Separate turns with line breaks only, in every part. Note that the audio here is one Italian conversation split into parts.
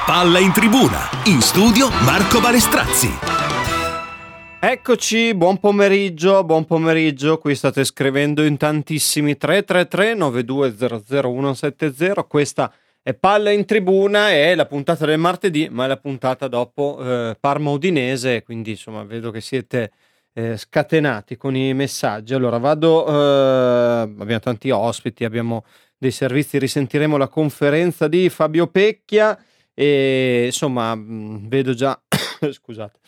Palla in tribuna, in studio Marco Balestrazzi.
Eccoci, buon pomeriggio, qui state scrivendo in tantissimi 333-9200-170, questa è Palla in tribuna, è la puntata del martedì, ma è la puntata dopo Parma Udinese, quindi insomma vedo che siete scatenati con i messaggi. Allora abbiamo tanti ospiti, abbiamo dei servizi, risentiremo la conferenza di Fabio Pecchia e insomma vedo già, scusate,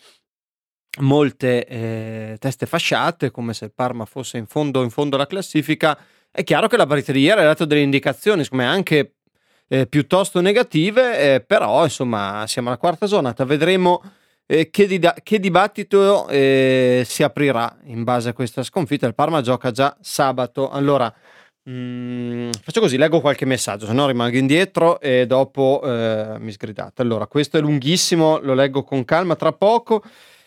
molte teste fasciate, come se il Parma fosse in fondo alla classifica. È chiaro che la partita di ieri ha dato delle indicazioni, secondo me anche piuttosto negative, però insomma siamo alla quarta giornata, vedremo che dibattito si aprirà in base a questa sconfitta. Il Parma gioca già sabato. Allora faccio così, leggo qualche messaggio, se no rimango indietro e dopo mi sgridate. Allora, questo è lunghissimo, lo leggo con calma tra poco.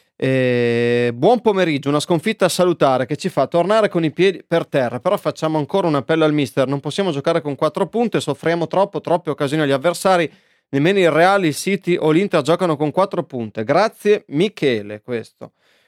Buon pomeriggio, una sconfitta salutare che ci fa tornare con i piedi per terra, però facciamo ancora un appello al mister: non possiamo giocare con 4 punti e soffriamo troppe occasioni agli avversari. Nemmeno il Real, il City o l'Inter giocano con 4 punti. Grazie Michele. Questo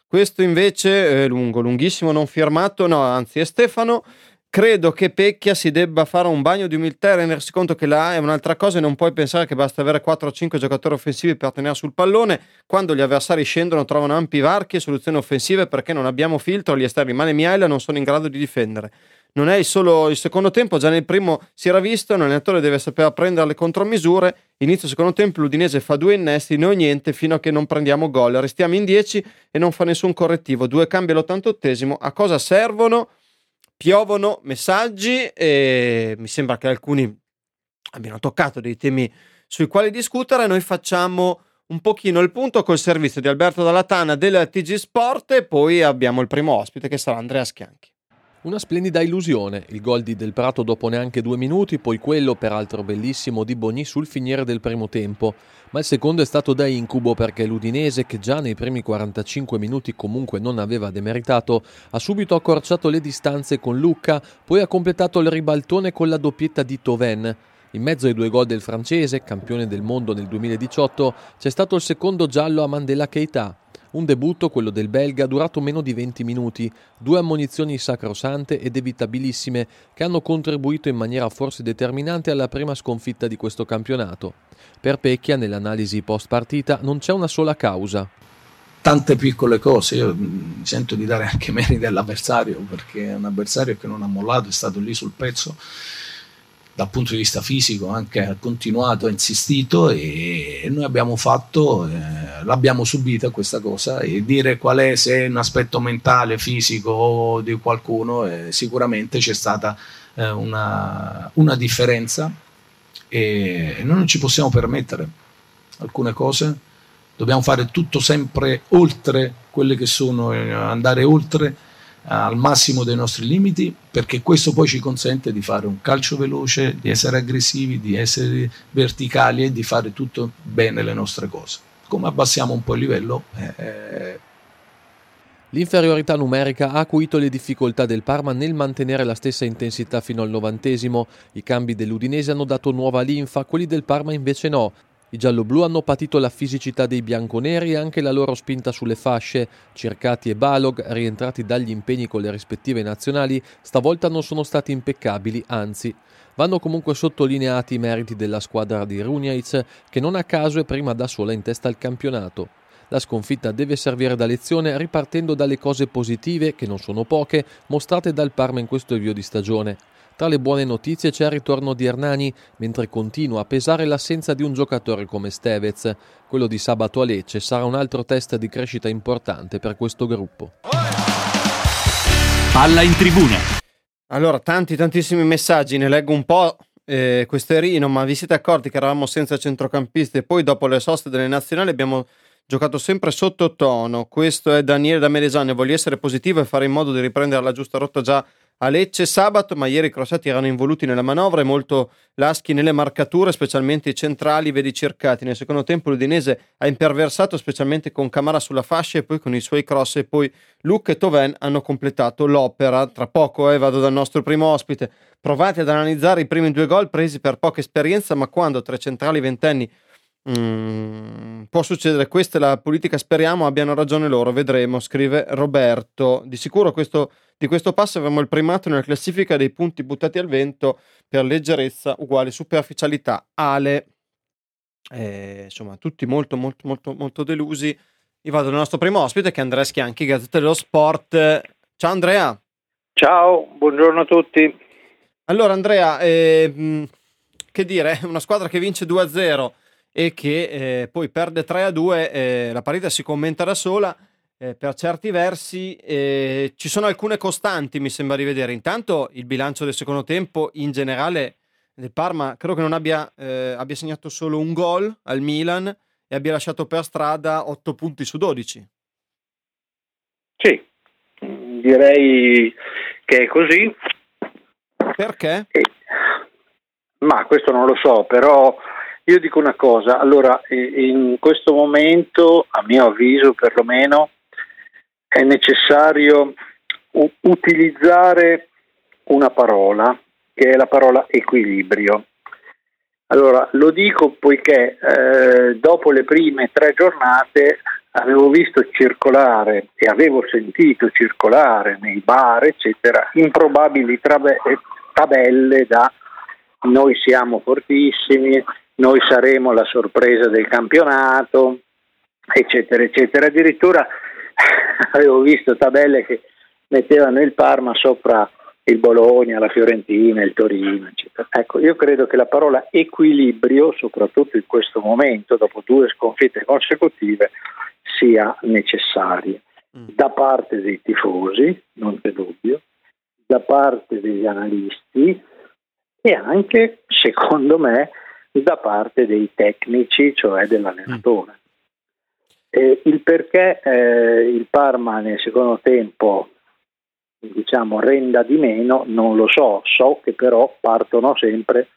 invece è lunghissimo, non firmato, no, anzi è Stefano. Credo che Pecchia si debba fare un bagno di umiltà e rendersi conto che la A è un'altra cosa e non puoi pensare che basta avere 4 o 5 giocatori offensivi per tenere sul pallone. Quando gli avversari scendono trovano ampi varchi e soluzioni offensive perché non abbiamo filtro, gli esterni Mane e Miaila non sono in grado di difendere. Non è solo il secondo tempo, già nel primo si era visto, un allenatore deve sapere prendere le contromisure. Inizio secondo tempo l'Udinese fa 2 innesti, noi niente fino a che non prendiamo gol, restiamo in 10 e non fa nessun correttivo. 2 cambi all'88esimo, a cosa servono? Piovono messaggi e mi sembra che alcuni abbiano toccato dei temi sui quali discutere. Noi facciamo un pochino il punto col servizio di Alberto Dalla Tana del TG Sport e poi abbiamo il primo ospite che sarà Andrea Schianchi.
Una splendida illusione, il gol di Del Prato dopo neanche 2 minuti, poi quello, peraltro bellissimo, di Bogny sul finire del primo tempo. Ma il secondo è stato da incubo perché l'Udinese, che già nei primi 45 minuti comunque non aveva demeritato, ha subito accorciato le distanze con Lucca, poi ha completato il ribaltone con la doppietta di Thauvin. In mezzo ai 2 gol del francese, campione del mondo nel 2018, c'è stato il secondo giallo a Mandela Keita. Un debutto, quello del belga, durato meno di 20 minuti, 2 ammonizioni sacrosante ed evitabilissime che hanno contribuito in maniera forse determinante alla prima sconfitta di questo campionato. Per Pecchia, nell'analisi post partita, non c'è una sola causa.
Tante piccole cose, io mi sento di dare anche meriti all'avversario, perché è un avversario che non ha mollato, è stato lì sul pezzo. Dal punto di vista fisico anche ha continuato, ha insistito e noi abbiamo fatto, l'abbima subita questa cosa, e dire qual è, se è un aspetto mentale, fisico di qualcuno, sicuramente c'è stata una differenza e noi non ci possiamo permettere alcune cose, dobbiamo fare tutto sempre oltre quelle che sono, andare oltre al massimo dei nostri limiti, perché questo poi ci consente di fare un calcio veloce, di essere aggressivi, di essere verticali e di fare tutto bene le nostre cose. Come abbassiamo un po' il livello?
L'inferiorità numerica ha acuito le difficoltà del Parma nel mantenere la stessa intensità fino al 90°. I cambi dell'Udinese hanno dato nuova linfa, quelli del Parma invece no. I gialloblu hanno patito la fisicità dei bianconeri e anche la loro spinta sulle fasce. Cercati e Balog, rientrati dagli impegni con le rispettive nazionali, stavolta non sono stati impeccabili, anzi. Vanno comunque sottolineati i meriti della squadra di Runjaic, che non a caso è prima da sola in testa al campionato. La sconfitta deve servire da lezione ripartendo dalle cose positive, che non sono poche, mostrate dal Parma in questo avvio di stagione. Tra le buone notizie c'è il ritorno di Hernani, mentre continua a pesare l'assenza di un giocatore come Stevez. Quello di sabato a Lecce sarà un altro test di crescita importante per questo gruppo.
Palla in tribuna.
Allora, tantissimi messaggi, ne leggo un po'. Questo è Rino, ma vi siete accorti che eravamo senza centrocampisti e poi dopo le soste delle nazionali abbiamo giocato sempre sottotono? Questo è Daniele da Melesania. Voglio essere positivo e fare in modo di riprendere la giusta rotta già a Lecce sabato, ma ieri i crossati erano involuti nella manovra e molto laschi nelle marcature, specialmente i centrali, vedi Cercati. Nel secondo tempo l'Udinese ha imperversato, specialmente con Camara sulla fascia e poi con i suoi cross, e poi Lucca e Thauvin hanno completato l'opera. Tra poco vado dal nostro primo ospite. Provate ad analizzare i primi 2 gol presi per poca esperienza, ma quando 3 centrali ventenni Può succedere, questa è la politica, speriamo abbiano ragione loro, vedremo, scrive Roberto. Di sicuro di questo passo avremo il primato nella classifica dei punti buttati al vento per leggerezza uguale superficialità. Ale, insomma, tutti molto molto molto molto delusi. Io vado dal nostro primo ospite, che è Andrea Schianchi, Gazzetta dello Sport. Ciao Andrea.
Ciao, buongiorno a tutti.
Allora Andrea, che dire, una squadra che vince 2-0 e che poi perde 3-2, la partita si commenta da sola, per certi versi ci sono alcune costanti, mi sembra di vedere. Intanto il bilancio del secondo tempo in generale del Parma credo che non abbia segnato solo un gol al Milan e abbia lasciato per strada 8 punti su 12.
Sì, direi che è così.
Perché?
Ma questo non lo so, però io dico una cosa. Allora, in questo momento, a mio avviso perlomeno, è necessario utilizzare una parola, che è la parola equilibrio. Allora, lo dico poiché dopo le prime 3 giornate avevo visto circolare e avevo sentito circolare nei bar, eccetera, improbabili tabelle da noi siamo fortissimi, noi saremo la sorpresa del campionato, eccetera, eccetera. Addirittura avevo visto tabelle che mettevano il Parma sopra il Bologna, la Fiorentina, il Torino, eccetera. Ecco, io credo che la parola equilibrio, soprattutto in questo momento, dopo 2 sconfitte consecutive, sia necessaria da parte dei tifosi, non c'è dubbio, da parte degli analisti e anche, secondo me, da parte dei tecnici, cioè dell'allenatore. Il perché il Parma nel secondo tempo, diciamo, renda di meno non lo so che però partono sempre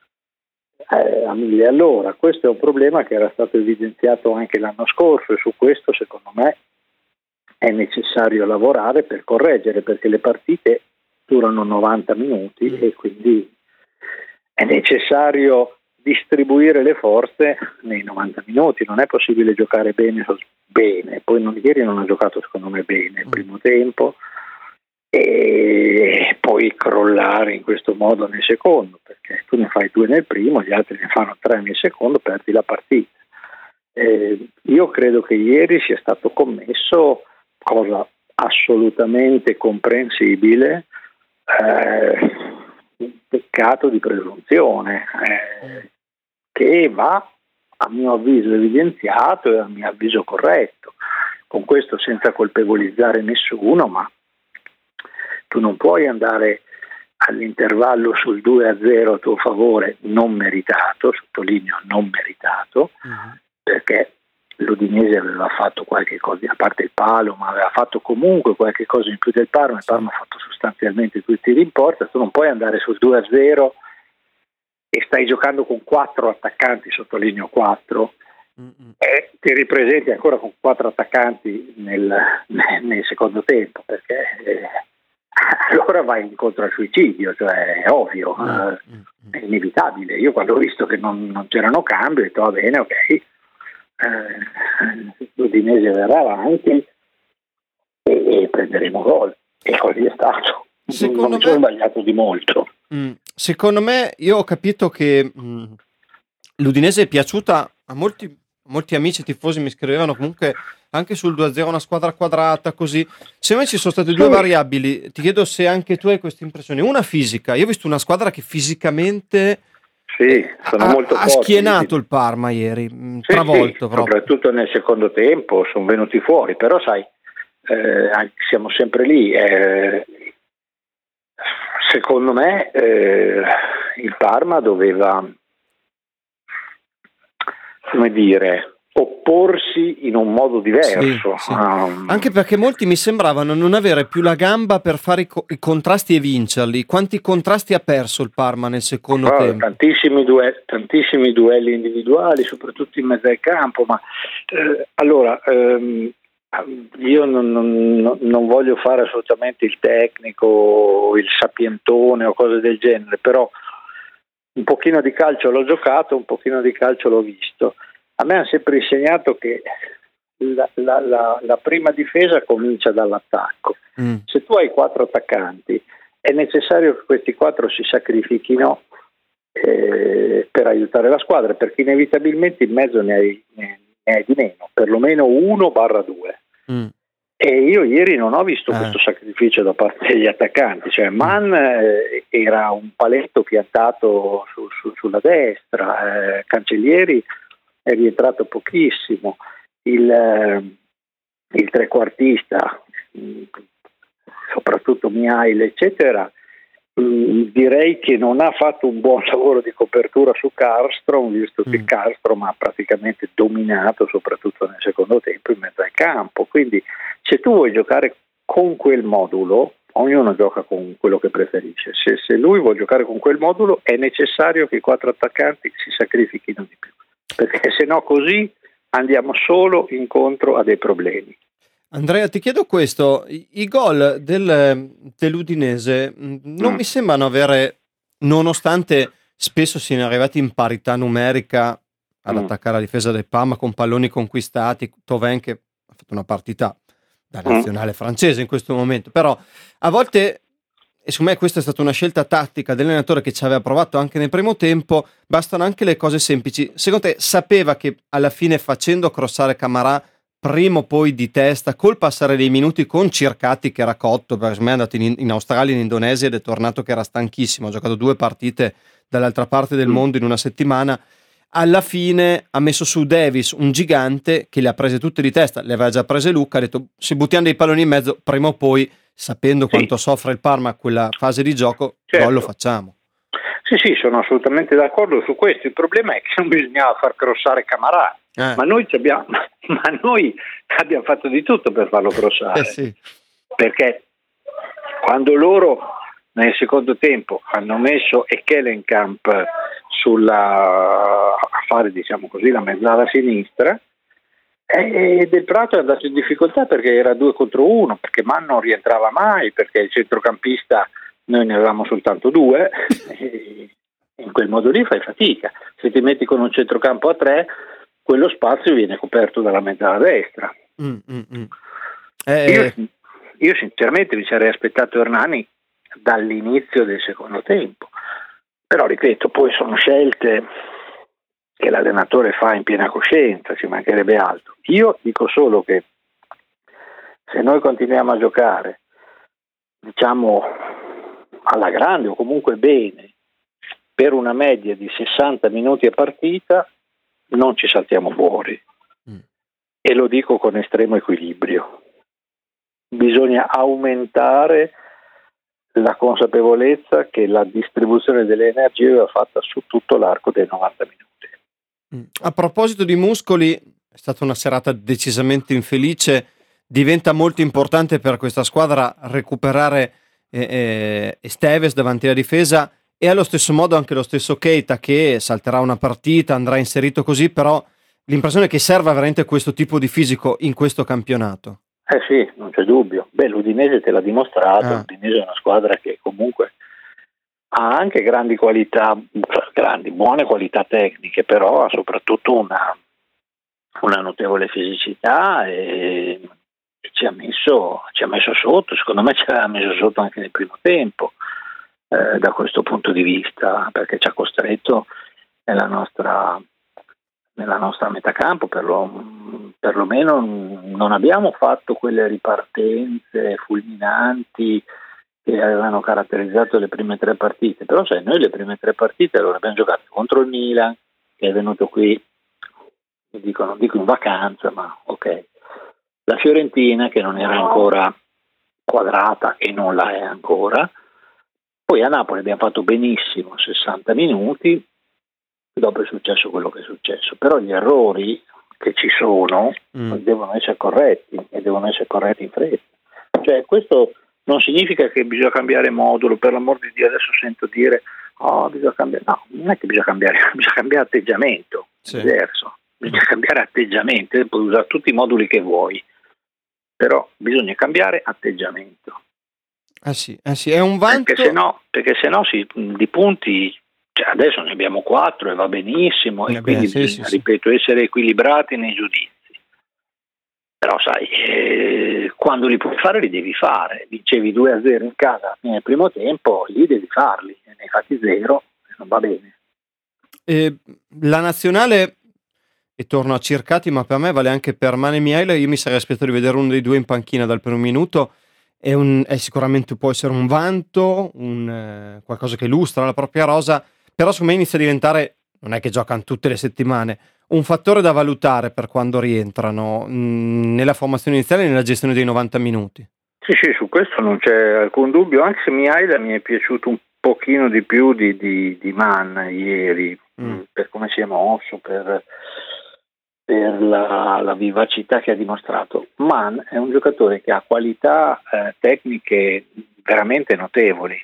a 1000 all'ora. Questo è un problema che era stato evidenziato anche l'anno scorso e su questo secondo me è necessario lavorare per correggere, perché le partite durano 90 minuti e quindi è necessario distribuire le forze nei 90 minuti. Non è possibile giocare bene, poi ieri non ha giocato secondo me bene il primo tempo e poi crollare in questo modo nel secondo, perché tu ne fai 2 nel primo, gli altri ne fanno 3 nel secondo, perdi la partita. Io credo che ieri sia stato commesso, cosa assolutamente comprensibile, un peccato di presunzione che va, a mio avviso, evidenziato e a mio avviso corretto. Con questo senza colpevolizzare nessuno, ma tu non puoi andare all'intervallo sul 2-0 a tuo favore non meritato, sottolineo non meritato, perché l'Udinese aveva fatto qualche cosa, a parte il palo, ma aveva fatto comunque qualche cosa in più del Parma. Il Parma ha fatto sostanzialmente 2 tiri in porta. Tu non puoi andare sul 2-0 e stai giocando con 4 attaccanti, sottolineo 4, e ti ripresenti ancora con 4 attaccanti nel secondo tempo, perché allora vai incontro al suicidio, cioè è ovvio, è inevitabile. Io quando ho visto che non c'erano cambi ho detto va bene, ok, l'Udinese verrà avanti e prenderemo gol, e così è stato. Non mi sono sbagliato di molto.
Secondo me, io ho capito che l'Udinese è piaciuta a molti amici tifosi, mi scrivevano comunque anche sul 2-0 una squadra quadrata, così. Secondo me ci sono state 2 variabili, ti chiedo se anche tu hai questa impressione. Una fisica, io ho visto una squadra che fisicamente
sono molto
ha schienato il Parma ieri, travolto proprio.
Soprattutto nel secondo tempo sono venuti fuori, però sai, siamo sempre lì. Secondo me il Parma doveva, come dire, opporsi in un modo diverso.
Sì. Anche perché molti mi sembravano non avere più la gamba per fare i contrasti e vincerli. Quanti contrasti ha perso il Parma nel secondo tempo?
Tantissimi duelli individuali, soprattutto in mezzo al campo, ma allora io non voglio fare assolutamente il tecnico, il sapientone o cose del genere, però un pochino di calcio l'ho giocato, un pochino di calcio l'ho visto. a me hanno sempre insegnato che la prima difesa comincia dall'attacco. Se tu hai 4 attaccanti, è necessario che questi 4 si sacrifichino per aiutare la squadra, perché inevitabilmente in mezzo ne hai di meno, perlomeno 1/2. E io ieri non ho visto questo sacrificio da parte degli attaccanti, cioè Mann era un paletto piantato sulla destra, Cancellieri è rientrato pochissimo, il trequartista, soprattutto Mihail eccetera, direi che non ha fatto un buon lavoro di copertura su Karlstrom, visto che Karlstrom ha praticamente dominato soprattutto nel secondo tempo in mezzo al campo. Quindi se tu vuoi giocare con quel modulo, ognuno gioca con quello che preferisce, se lui vuole giocare con quel modulo è necessario che i 4 attaccanti si sacrifichino di più, perché se no così andiamo solo incontro a dei problemi.
Andrea, ti chiedo questo, i gol dell'Udinese non mi sembrano avere, nonostante spesso siano arrivati in parità numerica ad attaccare la difesa del Parma con palloni conquistati, Thauvin che ha fatto una partita da nazionale francese in questo momento, però a volte, e secondo me questa è stata una scelta tattica dell'allenatore che ci aveva provato anche nel primo tempo, bastano anche le cose semplici. Secondo te sapeva che alla fine facendo crossare Camarà prima o poi di testa, col passare dei minuti con Circati che era cotto, perché me è andato in Australia, in Indonesia ed è tornato che era stanchissimo, ha giocato 2 partite dall'altra parte del mondo in una settimana, alla fine ha messo su Davis, un gigante che le ha prese tutte di testa, le aveva già prese Lucca, ha detto se buttiamo dei palloni in mezzo, prima o poi, sapendo quanto soffre il Parma a quella fase di gioco,
certo,
lo facciamo.
Sì, sono assolutamente d'accordo su questo. Il problema è che non bisognava far crossare Camarà. Ma noi abbiamo fatto di tutto per farlo crossare, perché quando loro nel secondo tempo hanno messo Ekkelenkamp a fare, diciamo così, la mezzala sinistra, e Del Prato è andato in difficoltà perché era 2 contro 1, perché Mann non rientrava mai, perché il centrocampista noi ne avevamo soltanto 2 e in quel modo lì fai fatica. Se ti metti con un centrocampo a 3, quello spazio viene coperto dalla mezzala destra. Io sinceramente mi sarei aspettato Hernani dall'inizio del secondo tempo, però ripeto, poi sono scelte che l'allenatore fa in piena coscienza, ci mancherebbe altro. Io dico solo che se noi continuiamo a giocare, diciamo alla grande o comunque bene, per una media di 60 minuti a partita, non ci saltiamo fuori, e lo dico con estremo equilibrio. Bisogna aumentare la consapevolezza che la distribuzione delle energie va fatta su tutto l'arco dei 90 minuti.
A proposito di muscoli, è stata una serata decisamente infelice, diventa molto importante per questa squadra recuperare Esteves davanti alla difesa, e allo stesso modo anche lo stesso Keita, che salterà una partita, andrà inserito così, però l'impressione è che serva veramente questo tipo di fisico in questo campionato.
Sì, non c'è dubbio. L'Udinese te l'ha dimostrato, l'Udinese è una squadra che comunque ha anche grandi qualità, buone qualità tecniche, però ha soprattutto una notevole fisicità e ci ha messo sotto, secondo me ci ha messo sotto anche nel primo tempo. Da questo punto di vista, perché ci ha costretto nella nostra metacampo, perlomeno non abbiamo fatto quelle ripartenze fulminanti che avevano caratterizzato le prime 3 partite, però sai, noi le prime 3 partite allora abbiamo giocato contro il Milan, che è venuto qui, non dico in vacanza, ma ok, la Fiorentina che non era ancora quadrata e non la è ancora. Poi a Napoli abbiamo fatto benissimo 60 minuti, dopo è successo quello che è successo, però gli errori che ci sono devono essere corretti e devono essere corretti in fretta. Cioè questo non significa che bisogna cambiare modulo, per l'amor di Dio adesso sento dire bisogna cambiare, no, non è che bisogna cambiare atteggiamento, diverso, bisogna cambiare atteggiamento, puoi usare tutti i moduli che vuoi, però bisogna cambiare atteggiamento.
Sì, è un vanto.
Perché se no di punti Cioè, adesso ne abbiamo 4 e va benissimo, e quindi bisogna, ripeto, essere equilibrati nei giudizi. Però sai, quando li puoi fare li devi fare. Dicevi 2-0 in casa alla fine del primo tempo, lì devi farli, ne hai fatti 0, non va bene.
La nazionale, e torno a Circati, ma per me vale anche per Mane Miaile, io mi sarei aspettato di vedere uno dei due in panchina dal primo minuto. È sicuramente, può essere un vanto, qualcosa che illustra la propria rosa, però secondo me inizia a diventare, non è che giocano tutte le settimane, un fattore da valutare per quando rientrano nella formazione iniziale e nella gestione dei 90 minuti.
Sì, su questo non c'è alcun dubbio, anche se Mihaila mi è piaciuto un pochino di più di Mann ieri, per come si è mosso, per la vivacità che ha dimostrato. Mann è un giocatore che ha qualità tecniche veramente notevoli.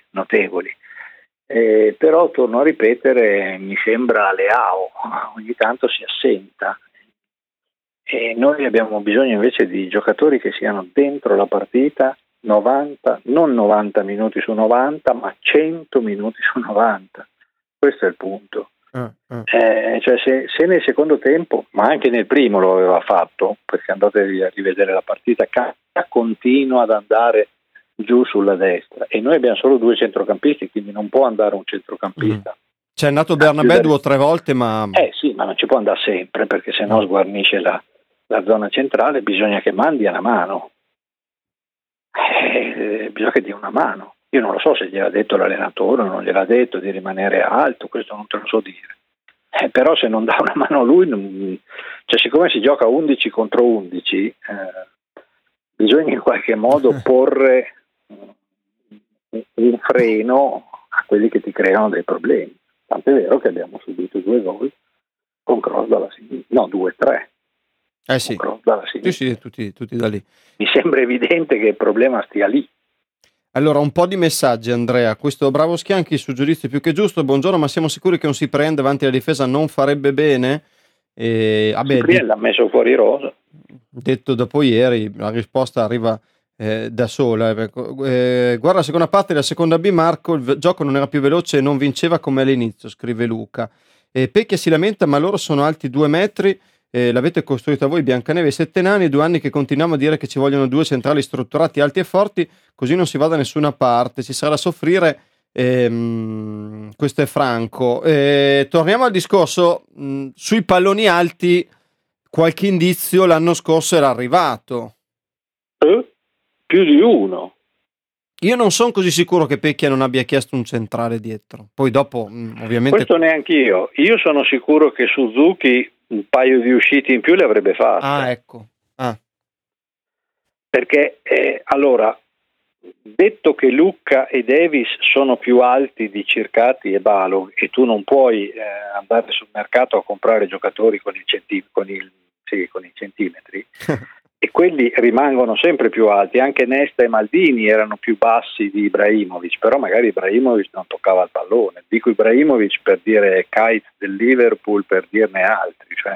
Però torno a ripetere, mi sembra Leao, ogni tanto si assenta, e noi abbiamo bisogno invece di giocatori che siano dentro la partita 90, non 90 minuti su 90, ma 100 minuti su 90. Questo è il punto. Cioè se nel secondo tempo, ma anche nel primo lo aveva fatto, perché andate a rivedere la partita, continua ad andare giù sulla destra, e noi abbiamo solo 2 centrocampisti, quindi non può andare un centrocampista.
C'è andato Bernabé 2 o 3 volte, ma
sì, ma non ci può andare sempre, perché sennò sguarnisce la zona centrale. Bisogna che mandi una mano, bisogna che dia una mano. Io non lo so se gliel'ha detto l'allenatore o non gliel'ha detto di rimanere alto, questo non te lo so dire, però se non dà una mano lui, cioè siccome si gioca 11 contro 11, bisogna in qualche modo porre un freno a quelli che ti creano dei problemi. Tant'è vero che abbiamo subito 2 gol con cross dalla sinistra, no 2-3.
Sì.
Cross dalla sinistra.
Sì, tutti da lì.
Mi sembra evidente che il problema stia lì.
Allora, un po' di messaggi, Andrea. Questo Bravo Schianchi, su giudizio più che giusto. Buongiorno, ma siamo sicuri che un Cyprien davanti alla difesa non farebbe bene?
Cyprien l'ha messo fuori rosa.
Detto dopo ieri, la risposta arriva da sola. Guarda la seconda parte della seconda B, Marco, il gioco non era più veloce e non vinceva come all'inizio, scrive Luca. Pecchia si lamenta, ma loro sono alti 2 metri, l'avete costruita voi Biancaneve 7 nani, 2 anni che continuiamo a dire che ci vogliono 2 centrali strutturati alti e forti, così non si va da nessuna parte, ci sarà da soffrire. Questo è Franco. Torniamo al discorso sui palloni alti. Qualche indizio l'anno scorso era arrivato,
più di uno.
Io non sono così sicuro che Pecchia non abbia chiesto un centrale dietro, poi dopo ovviamente
questo neanch'io. Io sono sicuro che Suzuki un paio di uscite in più le avrebbe fatte.
Ecco.
Perché allora, detto che Lucca e Davis sono più alti di Circati e Balog, e tu non puoi andare sul mercato a comprare giocatori con i centimetri e quelli rimangono sempre più alti. Anche Nesta e Maldini erano più bassi di Ibrahimovic, però magari Ibrahimovic non toccava il pallone. Dico Ibrahimovic per dire Kite del Liverpool, per dirne altri, cioè.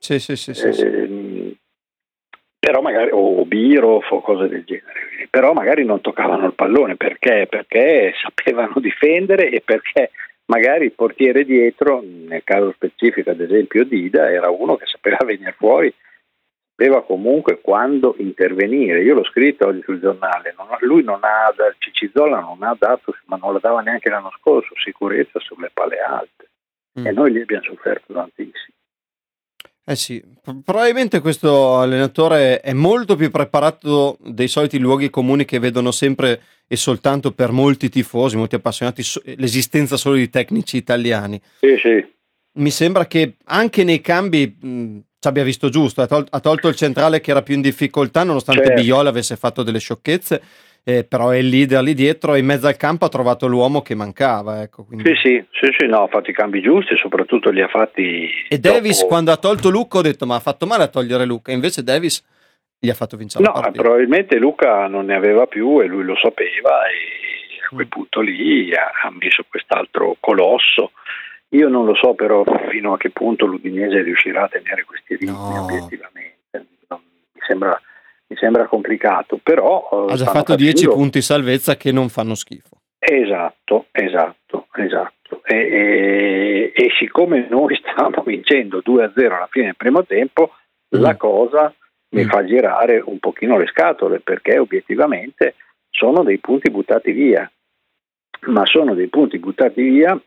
Sì. Però magari, o Biro o cose del genere, però magari non toccavano il pallone. Perché sapevano difendere, e perché magari il portiere dietro, nel caso specifico ad esempio Dida, era uno che sapeva venire fuori, sapeva comunque quando intervenire. Io l'ho scritto oggi sul giornale, lui non ha, Cicizzola non ha dato, ma non la dava neanche l'anno scorso, sicurezza sulle palle alte, e noi lì abbiamo sofferto tantissimo.
Sì, probabilmente questo allenatore è molto più preparato dei soliti luoghi comuni che vedono sempre e soltanto per molti tifosi, molti appassionati, l'esistenza solo di tecnici italiani.
Sì.
Mi sembra che anche nei cambi ci abbia visto giusto, ha tolto il centrale che era più in difficoltà, nonostante
certo.
Biola avesse fatto delle sciocchezze, però è il leader lì dietro, e in mezzo al campo ha trovato l'uomo che mancava. Ecco, quindi.
Sì, no, ha fatto i cambi giusti, e soprattutto li ha fatti.
E Davis, quando ha tolto Luca, ho detto ma ha fatto male a togliere Luca, invece Davis gli ha fatto vincere la partita.
Probabilmente Luca non ne aveva più e lui lo sapeva, e a quel punto lì ha messo quest'altro colosso. Io non lo so però fino a che punto l'Udinese riuscirà a tenere questi ritmi obiettivamente. Mi sembra complicato, però
ha già fatto 10 punti salvezza che non fanno schifo.
Esatto. e siccome noi stavamo vincendo 2-0 alla fine del primo tempo, la cosa mi fa girare un pochino le scatole, perché obiettivamente sono dei punti buttati via, ma sono dei punti buttati via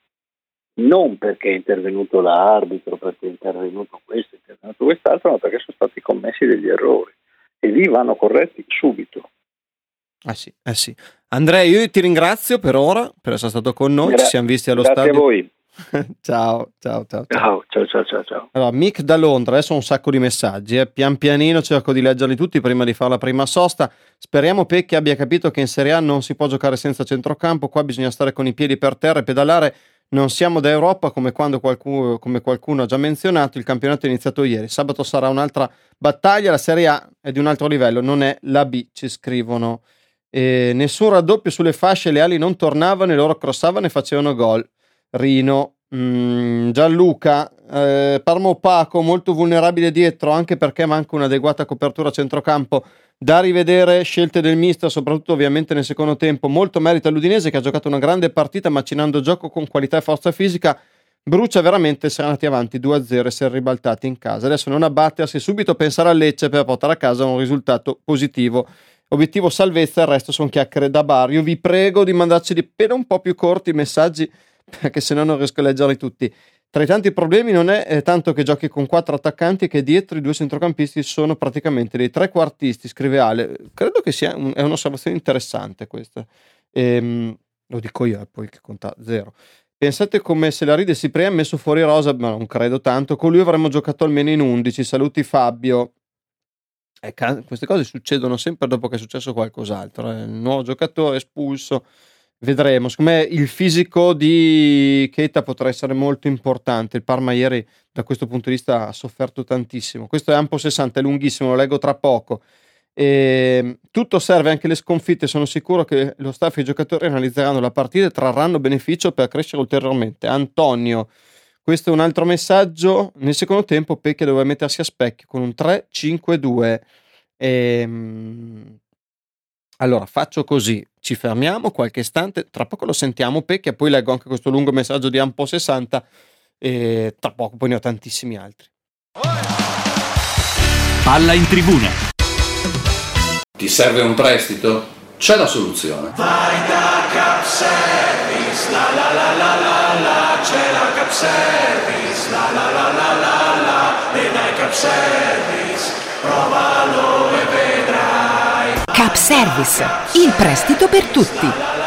non perché è intervenuto l'arbitro, perché è intervenuto questo, è intervenuto quest'altro, ma perché sono stati commessi degli errori e lì vanno corretti subito.
Sì. Andrea, io ti ringrazio per ora, per essere stato con noi, ci siamo visti allo stadio.
Grazie a voi.
Ciao.
Ciao.
Allora, Mick da Londra, adesso un sacco di messaggi, pian pianino cerco di leggerli tutti prima di fare la prima sosta. Speriamo Pecchi abbia capito che in Serie A non si può giocare senza centrocampo, qua bisogna stare con i piedi per terra e pedalare. Non siamo da Europa come qualcuno ha già menzionato, il campionato è iniziato ieri, sabato sarà un'altra battaglia, la Serie A è di un altro livello, non è la B, ci scrivono. Nessun raddoppio sulle fasce, le ali non tornavano e loro crossavano e facevano gol. Rino, Gianluca, Parma opaco, molto vulnerabile dietro, anche perché manca un'adeguata copertura a centrocampo. Da rivedere, scelte del mister, soprattutto ovviamente nel secondo tempo. Molto merito all'Udinese che ha giocato una grande partita macinando gioco con qualità e forza fisica. Brucia veramente essere andati avanti 2-0 e si è ribaltati in casa. Adesso non abbattersi, subito pensare al Lecce per portare a casa un risultato positivo. Obiettivo salvezza, il resto sono chiacchiere da bar. Io vi prego di mandarci di pena un po' più corti i messaggi, perché se no non riesco a leggerli tutti. Tra i tanti problemi non è tanto che giochi con 4 attaccanti, che dietro i 2 centrocampisti sono praticamente dei trequartisti, scrive Ale. Credo che sia è un'osservazione interessante questa. Lo dico io, poi che conta 0. Pensate come se la ride Cyprien ha messo fuori Rosa, ma non credo tanto. Con lui avremmo giocato almeno in 11. Saluti Fabio. Queste cose succedono sempre dopo che è successo qualcos'altro. Il nuovo giocatore espulso. Vedremo, secondo me il fisico di Keita potrà essere molto importante. Il Parma ieri da questo punto di vista ha sofferto tantissimo. Questo è Ampo 60, è lunghissimo, lo leggo tra poco. Tutto serve, anche le sconfitte. Sono sicuro che lo staff e i giocatori analizzeranno la partita e trarranno beneficio per crescere ulteriormente. Antonio, questo è un altro messaggio. Nel secondo tempo Pecchia doveva mettersi a specchio con un 3-5-2. Allora faccio così, ci fermiamo qualche istante, tra poco lo sentiamo Pecchia, poi leggo anche questo lungo messaggio di Ampo 60 e tra poco poi ne ho tantissimi altri.
Palla in tribuna.
Ti serve un prestito? C'è la soluzione.
Vai da Cap Service, la la la la la la, c'è la Cap Service, la la la la la la, e dai Cap Service, provalo e vedrai.
Cap Service, il prestito per tutti.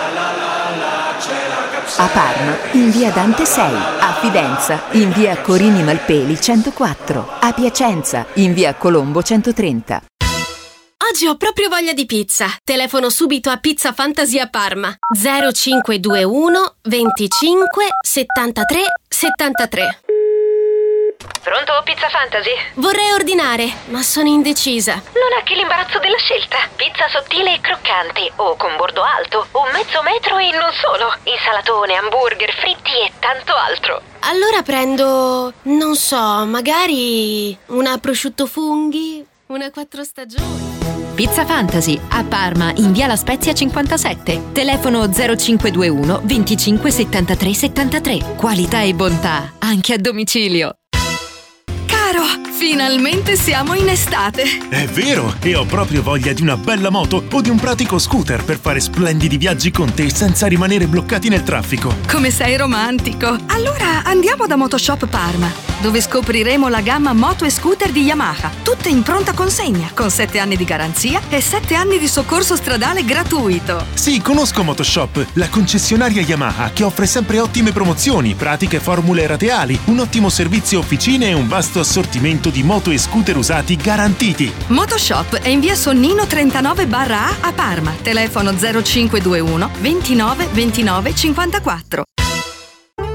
A Parma, in via Dante 6, a Fidenza, in via Corini Malpeli 104, a Piacenza, in via Colombo 130.
Oggi ho proprio voglia di pizza. Telefono subito a Pizza Fantasia Parma 0521 25 73 73.
Pronto, Pizza Fantasy?
Vorrei ordinare, ma sono indecisa.
Non ha che l'imbarazzo della scelta. Pizza sottile e croccante, o con bordo alto, o mezzo metro e non solo. Insalatone, hamburger, fritti e tanto altro.
Allora prendo, non so, magari una prosciutto funghi, una 4 stagioni.
Pizza Fantasy, a Parma, in via La Spezia 57. Telefono 0521 25 73 73. Qualità e bontà, anche a domicilio.
Caro, finalmente siamo in estate.
È vero, e ho proprio voglia di una bella moto o di un pratico scooter per fare splendidi viaggi con te senza rimanere bloccati nel traffico.
Come sei romantico. Allora andiamo da Motoshop Parma, dove scopriremo la gamma moto e scooter di Yamaha, tutte in pronta consegna, con 7 anni di garanzia e 7 anni di soccorso stradale gratuito.
Sì, conosco Motoshop, la concessionaria Yamaha che offre sempre ottime promozioni, pratiche formule rateali, un ottimo servizio officine e un vasto assortimento di moto e scooter usati garantiti.
Motoshop è in via Sonnino 39/A a Parma. Telefono 0521 29 29 54.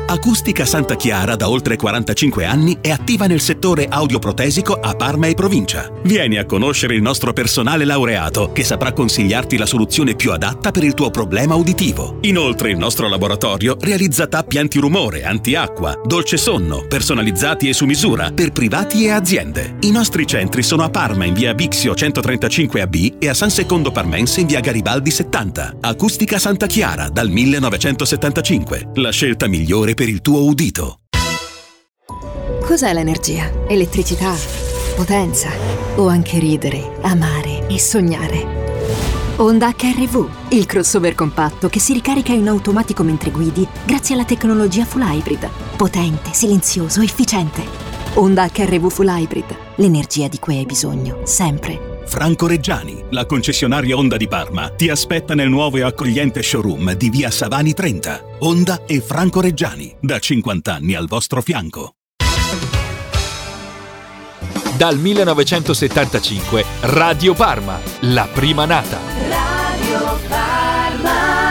Acustica Santa Chiara da oltre 45 anni è attiva nel settore audioprotesico a Parma e provincia. Vieni a conoscere il nostro personale laureato che saprà consigliarti la soluzione più adatta per il tuo problema uditivo. Inoltre il nostro laboratorio realizza tappi antirumore, antiacqua, dolce sonno, personalizzati e su misura per privati e aziende. I nostri centri sono a Parma in via Bixio 135AB e a San Secondo Parmense in via Garibaldi 70. Acustica Santa Chiara dal 1975. La scelta migliore per il tuo udito.
Cos'è l'energia? Elettricità, potenza o anche ridere, amare e sognare? Honda HR-V, il crossover compatto che si ricarica in automatico mentre guidi grazie alla tecnologia Full Hybrid. Potente, silenzioso, efficiente. Honda HR-V Full Hybrid, l'energia di cui hai bisogno, sempre.
Franco Reggiani, la concessionaria Honda di Parma, ti aspetta nel nuovo e accogliente showroom di via Savani 30. Honda e Franco Reggiani, da 50 anni al vostro fianco.
Dal 1975, Radio Parma, la prima nata.
Radio Parma.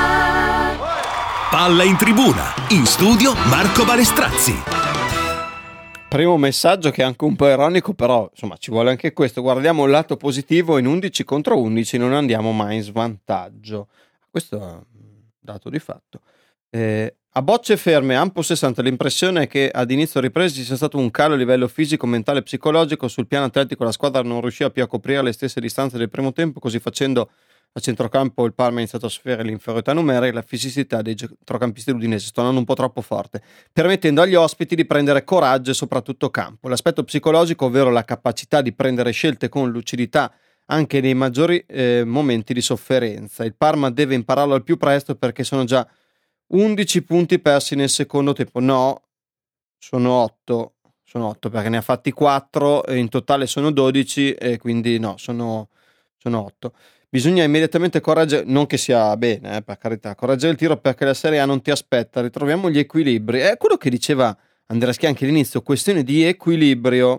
Palla in tribuna, in studio Marco Balestrazzi.
Primo messaggio che è anche un po' ironico, però insomma ci vuole anche questo. Guardiamo il lato positivo: in 11 contro 11 non andiamo mai in svantaggio. Questo è un dato di fatto. A bocce ferme, Ampo 60, l'impressione è che ad inizio riprese ci sia stato un calo a livello fisico, mentale e psicologico. Sul piano atletico la squadra non riusciva più a coprire le stesse distanze del primo tempo, così facendo a centrocampo il Parma ha iniziato a soffrire l'inferiorità numerica e la fisicità dei centrocampisti udinesi sta andando un po' troppo forte, permettendo agli ospiti di prendere coraggio e soprattutto campo. L'aspetto psicologico, ovvero la capacità di prendere scelte con lucidità anche nei maggiori momenti di sofferenza. Il Parma deve impararlo al più presto, perché sono già 11 punti persi nel secondo tempo. No, sono 8 perché ne ha fatti 4, in totale sono 12 e quindi no, sono 8. Bisogna immediatamente correggere, non che sia bene, per carità, correggere il tiro perché la Serie A non ti aspetta, ritroviamo gli equilibri. È quello che diceva Andrea Schianchi all'inizio, questione di equilibrio.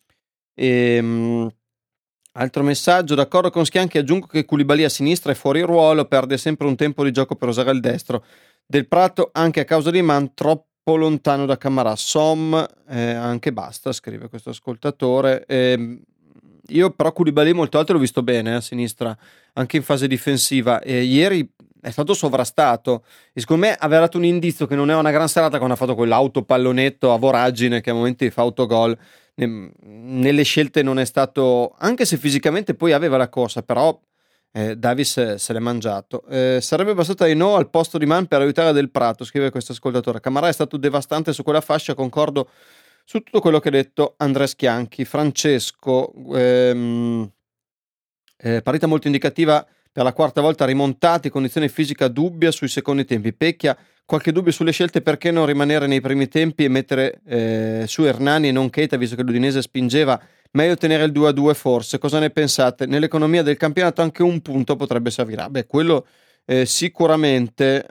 Altro messaggio: d'accordo con Schianchi, aggiungo che Koulibaly a sinistra è fuori ruolo, perde sempre un tempo di gioco per usare il destro. Del Prato anche a causa di Man, troppo lontano da Camarà. Anche basta, scrive questo ascoltatore. Io però Koulibaly molto alto l'ho visto bene a sinistra, anche in fase difensiva. Ieri è stato sovrastato e secondo me aveva dato un indizio che non è una gran serata quando ha fatto quell'autopallonetto a voragine che a momenti fa autogol. Nelle scelte non è stato, anche se fisicamente poi aveva la corsa, però Davis se l'è mangiato. Sarebbe bastato Aino al posto di Man per aiutare Del Prato, scrive questo ascoltatore. Camarà è stato devastante su quella fascia, concordo su tutto quello che ha detto Andrea Schianchi. Francesco, partita molto indicativa per la quarta volta rimontati, condizione fisica dubbia sui secondi tempi. Pecchia qualche dubbio sulle scelte, perché non rimanere nei primi tempi e mettere su Hernani e non Keita, visto che l'Udinese spingeva. Meglio tenere il 2-2 forse. Cosa ne pensate? Nell'economia del campionato anche un punto potrebbe servire. Quello sicuramente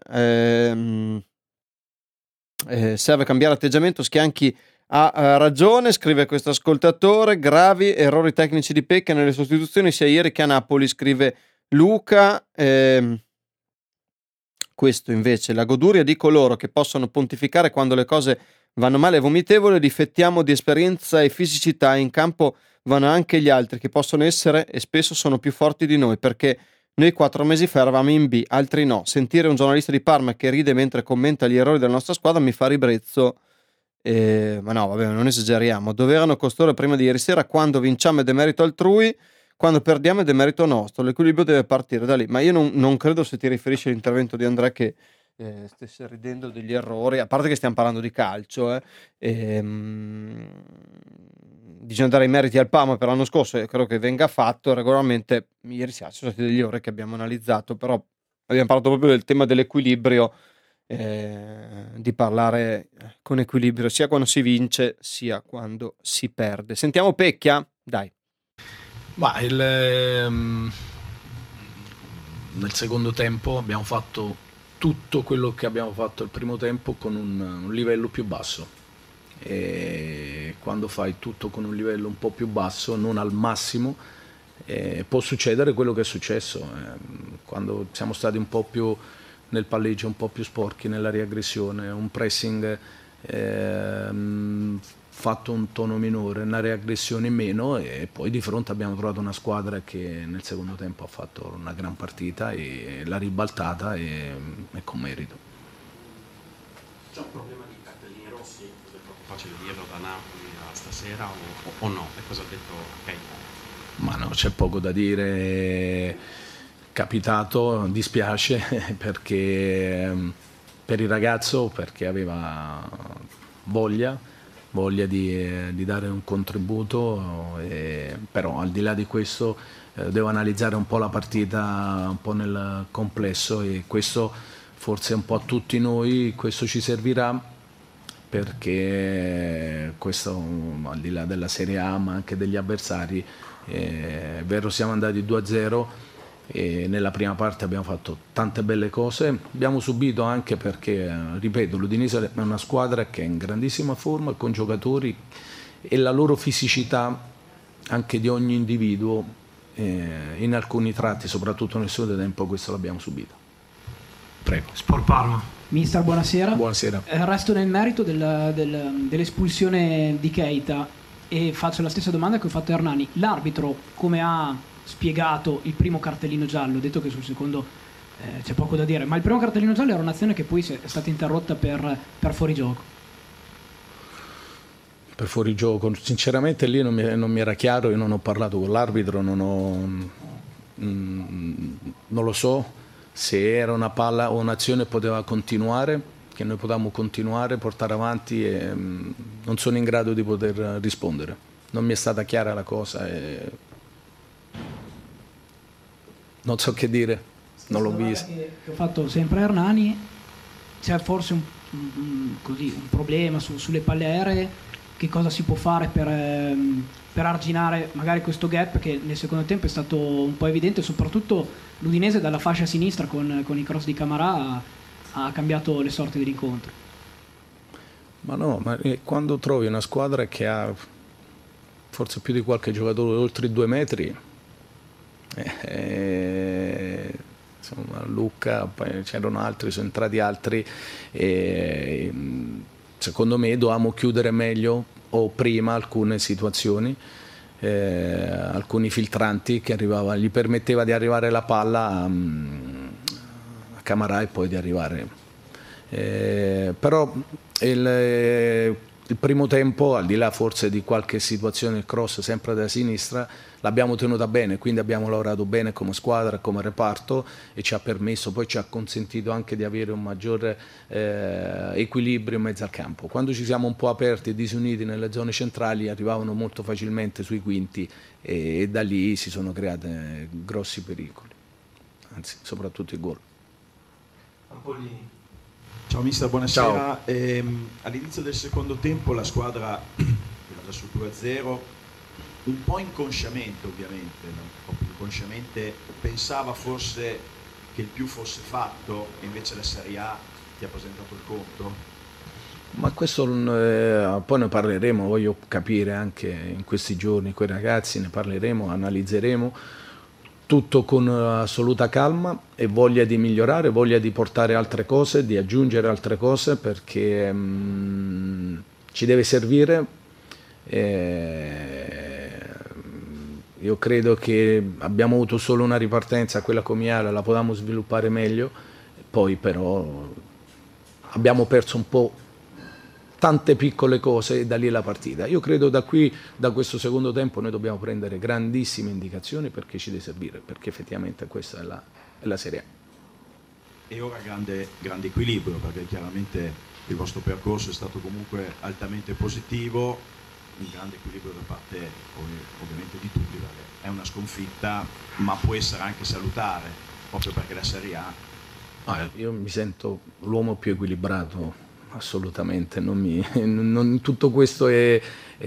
serve cambiare atteggiamento. Schianchi ha ragione, scrive questo ascoltatore. Gravi errori tecnici di Pecca nelle sostituzioni sia ieri che a Napoli, scrive Luca. Questo invece, la goduria di coloro che possono pontificare quando le cose vanno male è vomitevole. Difettiamo di esperienza e fisicità, in campo vanno anche gli altri che possono essere e spesso sono più forti di noi, perché noi 4 mesi fa eravamo in B, altri no. Sentire un giornalista di Parma che ride mentre commenta gli errori della nostra squadra mi fa ribrezzo. Ma no, vabbè, non esageriamo. Dove erano costoro prima di ieri sera? Quando vinciamo è demerito altrui, quando perdiamo è demerito nostro. L'equilibrio deve partire da lì. Ma io non credo, se ti riferisci all'intervento di Andrea, che stesse ridendo degli errori, a parte che stiamo parlando di calcio. Bisogna dare i meriti al Parma per l'anno scorso, e credo che venga fatto regolarmente. Ieri sera ci sono stati degli errori che abbiamo analizzato, però abbiamo parlato proprio del tema dell'equilibrio, di parlare con equilibrio sia quando si vince sia quando si perde. Sentiamo Pecchia, dai.
Ma nel secondo tempo abbiamo fatto tutto quello che abbiamo fatto il primo tempo con un livello più basso, e quando fai tutto con un livello un po' più basso, non al massimo, può succedere quello che è successo. Quando siamo stati un po' più nel palleggio un po' più sporchi, nella riaggressione, un pressing fatto un tono minore, una reaggressione in meno, e poi di fronte abbiamo trovato una squadra che nel secondo tempo ha fatto una gran partita e l'ha ribaltata e con merito.
C'è un problema di cartellini rossi? È troppo facile dirlo da Napoli a stasera o no? E cosa ha detto Keita?
Ma no, c'è poco da dire, capitato, dispiace perché per il ragazzo, perché aveva voglia di dare un contributo, però al di là di questo devo analizzare un po' la partita un po' nel complesso, e questo forse un po' a tutti noi questo ci servirà, perché questo al di là della Serie A ma anche degli avversari, è vero, siamo andati 2-0 e nella prima parte abbiamo fatto tante belle cose, abbiamo subito anche perché, ripeto, l'Udinese è una squadra che è in grandissima forma, con giocatori, e la loro fisicità anche di ogni individuo in alcuni tratti, soprattutto nel secondo tempo, questo l'abbiamo subito. Prego.
Sport Parma. Mister, buonasera.
Buonasera.
Resto nel merito dell'espulsione di Keita e faccio la stessa domanda che ho fatto a Hernani. L'arbitro come ha spiegato il primo cartellino giallo? Ho detto che sul secondo c'è poco da dire, ma il primo cartellino giallo era un'azione che poi è stata interrotta per fuorigioco.
Per fuorigioco, sinceramente lì non mi era chiaro, io non ho parlato con l'arbitro, non lo so se era una palla o un'azione poteva continuare, che noi potevamo continuare, portare avanti, e non sono in grado di poter rispondere. Non mi è stata chiara la cosa e non so che dire, non l'ho vista.
Che ho fatto sempre a Hernani, c'è forse un problema sulle palle aeree, che cosa si può fare per arginare magari questo gap che nel secondo tempo è stato un po' evidente, soprattutto l'Udinese dalla fascia sinistra con i cross di Camarà ha cambiato le sorti dell'incontro.
Ma no, ma quando trovi una squadra che ha forse più di qualche giocatore oltre i 2 metri, insomma, Lucca, poi c'erano altri, sono entrati altri, e secondo me dovevamo chiudere meglio o prima alcune situazioni, alcuni filtranti che gli permetteva di arrivare la palla a Camarà e poi di arrivare. Però il primo tempo, al di là forse di qualche situazione, il cross sempre da sinistra, l'abbiamo tenuta bene, quindi abbiamo lavorato bene come squadra, come reparto, e ci ha permesso, poi ci ha consentito anche di avere un maggiore equilibrio in mezzo al campo. Quando ci siamo un po' aperti e disuniti nelle zone centrali, arrivavano molto facilmente sui quinti, e da lì si sono creati grossi pericoli, anzi soprattutto il gol.
Ciao mister, buonasera.
Ciao.
All'inizio del secondo tempo la squadra era sul 2-0, un po' inconsciamente ovviamente, non proprio inconsciamente, pensava forse che il più fosse fatto, e invece la Serie A ti ha presentato il conto?
Ma questo poi ne parleremo, voglio capire anche in questi giorni con i ragazzi, ne parleremo, analizzeremo tutto con assoluta calma e voglia di migliorare, voglia di portare altre cose, di aggiungere altre cose, perché ci deve servire. Io credo che abbiamo avuto solo una ripartenza, quella comiale, la potevamo sviluppare meglio, poi però abbiamo perso un po' tante piccole cose, e da lì la partita. Io credo da questo secondo tempo noi dobbiamo prendere grandissime indicazioni, perché ci deve servire, perché effettivamente questa è la Serie A.
E ora grande equilibrio, perché chiaramente il vostro percorso è stato comunque altamente positivo, un grande equilibrio da parte ovviamente di tutti, perché è una sconfitta, ma può essere anche salutare, proprio perché la Serie A...
Io mi sento l'uomo più equilibrato, assolutamente, tutto questo è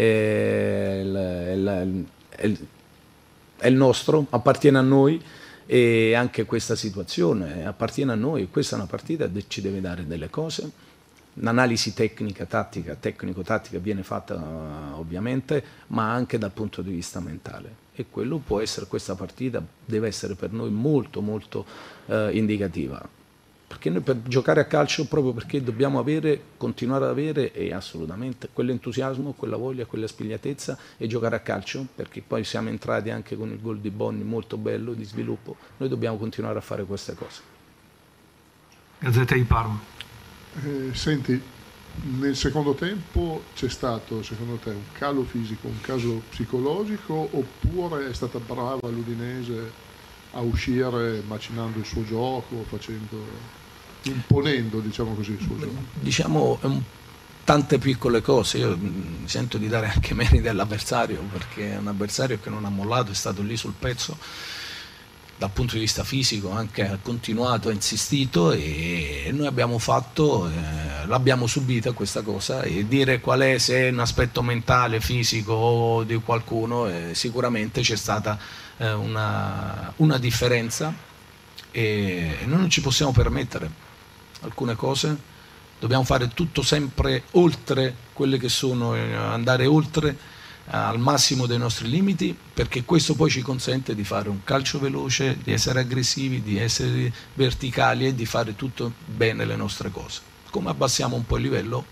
il nostro, appartiene a noi, e anche questa situazione appartiene a noi. Questa è una partita che ci deve dare delle cose, l'analisi tecnico-tattica viene fatta ovviamente, ma anche dal punto di vista mentale, e quello può essere, questa partita deve essere per noi molto molto indicativa. perché noi per giocare a calcio, proprio perché dobbiamo continuare ad avere assolutamente quell'entusiasmo, quella voglia, quella spigliatezza e giocare a calcio, perché poi siamo entrati anche con il gol di Bonni molto bello di sviluppo, noi dobbiamo continuare a fare queste cose.
Gazzetta di Parma.
Senti, nel secondo tempo c'è stato secondo te un calo fisico, un caso psicologico, oppure è stata brava l'Udinese a uscire macinando il suo gioco, imponendo, diciamo così, il suo gioco?
Diciamo tante piccole cose. Io mi sento di dare anche meriti all'avversario, perché è un avversario che non ha mollato, è stato lì sul pezzo dal punto di vista fisico, anche ha continuato, ha insistito, e noi abbiamo fatto, l'abbiamo subita questa cosa, e dire qual è, se è un aspetto mentale, fisico o di qualcuno, sicuramente c'è stata una differenza, e noi non ci possiamo permettere alcune cose, dobbiamo fare tutto sempre oltre quelle che sono, andare oltre al massimo dei nostri limiti, perché questo poi ci consente di fare un calcio veloce, di essere aggressivi, di essere verticali e di fare tutto bene le nostre cose. Come abbassiamo un po' il livello,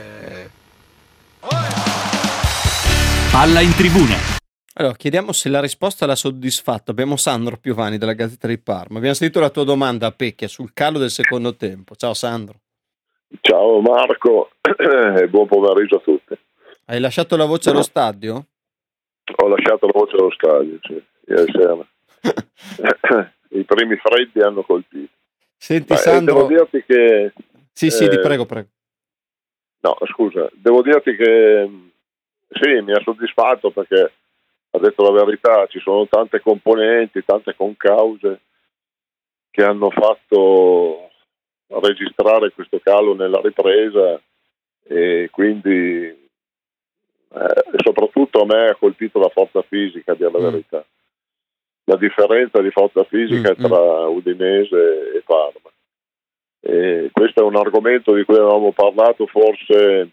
Palla in tribuna.
Allora, chiediamo se la risposta l'ha soddisfatto. Abbiamo Sandro Piovani della Gazzetta di Parma. Abbiamo sentito la tua domanda a Pecchia sul calo del secondo tempo. Ciao Sandro.
Ciao Marco e buon pomeriggio a tutti.
Hai lasciato la voce allo stadio?
Ho lasciato la voce allo stadio, sì, ieri sera. I primi freddi hanno colpito.
Senti Sandro...
Devo dirti che...
Sì, prego.
No, scusa, devo dirti che sì, mi ha soddisfatto, perché, ha detto la verità, ci sono tante componenti, tante concause che hanno fatto registrare questo calo nella ripresa, e quindi soprattutto a me ha colpito la forza fisica, a dire la verità, la differenza di forza fisica tra Udinese e Parma, e questo è un argomento di cui avevamo parlato forse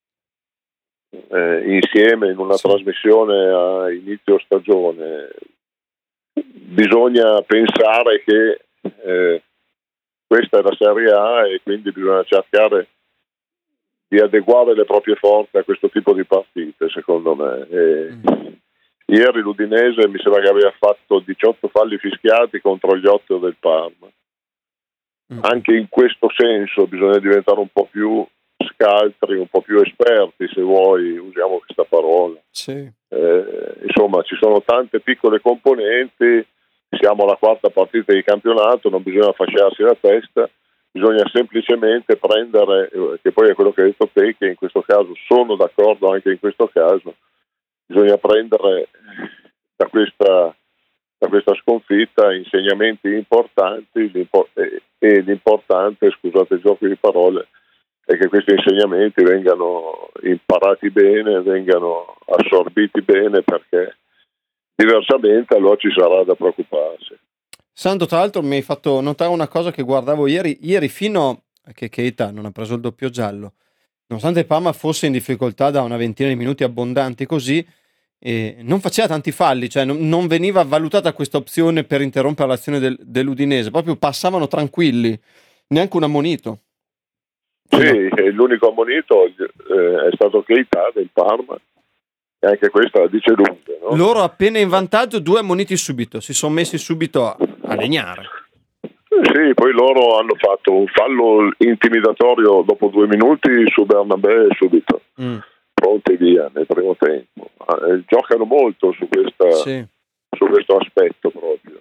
insieme in una trasmissione a inizio stagione. Bisogna pensare che questa è la Serie A, e quindi bisogna cercare di adeguare le proprie forze a questo tipo di partite, secondo me. Ieri l'Udinese mi sembra che aveva fatto 18 falli fischiati contro gli 8 del Parma. Anche in questo senso bisogna diventare un po' più scaltri, un po' più esperti, se vuoi, usiamo questa parola.
Sì.
Insomma, ci sono tante piccole componenti, siamo alla quarta partita di campionato, non bisogna fasciarsi la testa, bisogna semplicemente prendere, che poi è quello che ha detto te, che in questo caso sono d'accordo anche in questo caso, bisogna prendere da questa sconfitta insegnamenti importanti, e l'importante, scusate il gioco di parole, è che questi insegnamenti vengano imparati bene, vengano assorbiti bene, perché diversamente allora ci sarà da preoccuparsi.
Sandro, tra l'altro mi hai fatto notare una cosa che guardavo ieri fino a che Keita non ha preso il doppio giallo, nonostante Parma fosse in difficoltà da una ventina di minuti abbondanti così, non faceva tanti falli, cioè non veniva valutata questa opzione per interrompere l'azione dell'Udinese, proprio passavano tranquilli, neanche un ammonito.
Sì, l'unico ammonito è stato Keita del Parma, e anche questa la dice lunga, no?
Loro appena in vantaggio, 2 ammoniti subito, si sono messi subito a legnare.
Sì, poi loro hanno fatto un fallo intimidatorio dopo 2 minuti su Bernabé subito, pronti via nel primo tempo. Giocano molto su questo aspetto proprio.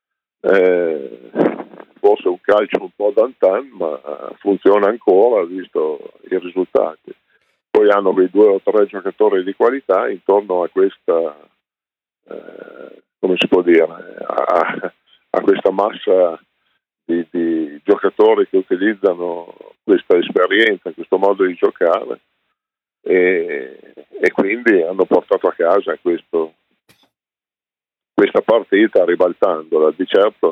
Forse un calcio un po' d'antan, ma funziona ancora visto i risultati. Poi hanno quei 2 o 3 giocatori di qualità intorno a questa, come si può dire, a questa massa di giocatori che utilizzano questa esperienza, questo modo di giocare, e quindi hanno portato a casa questa partita ribaltandola. Di certo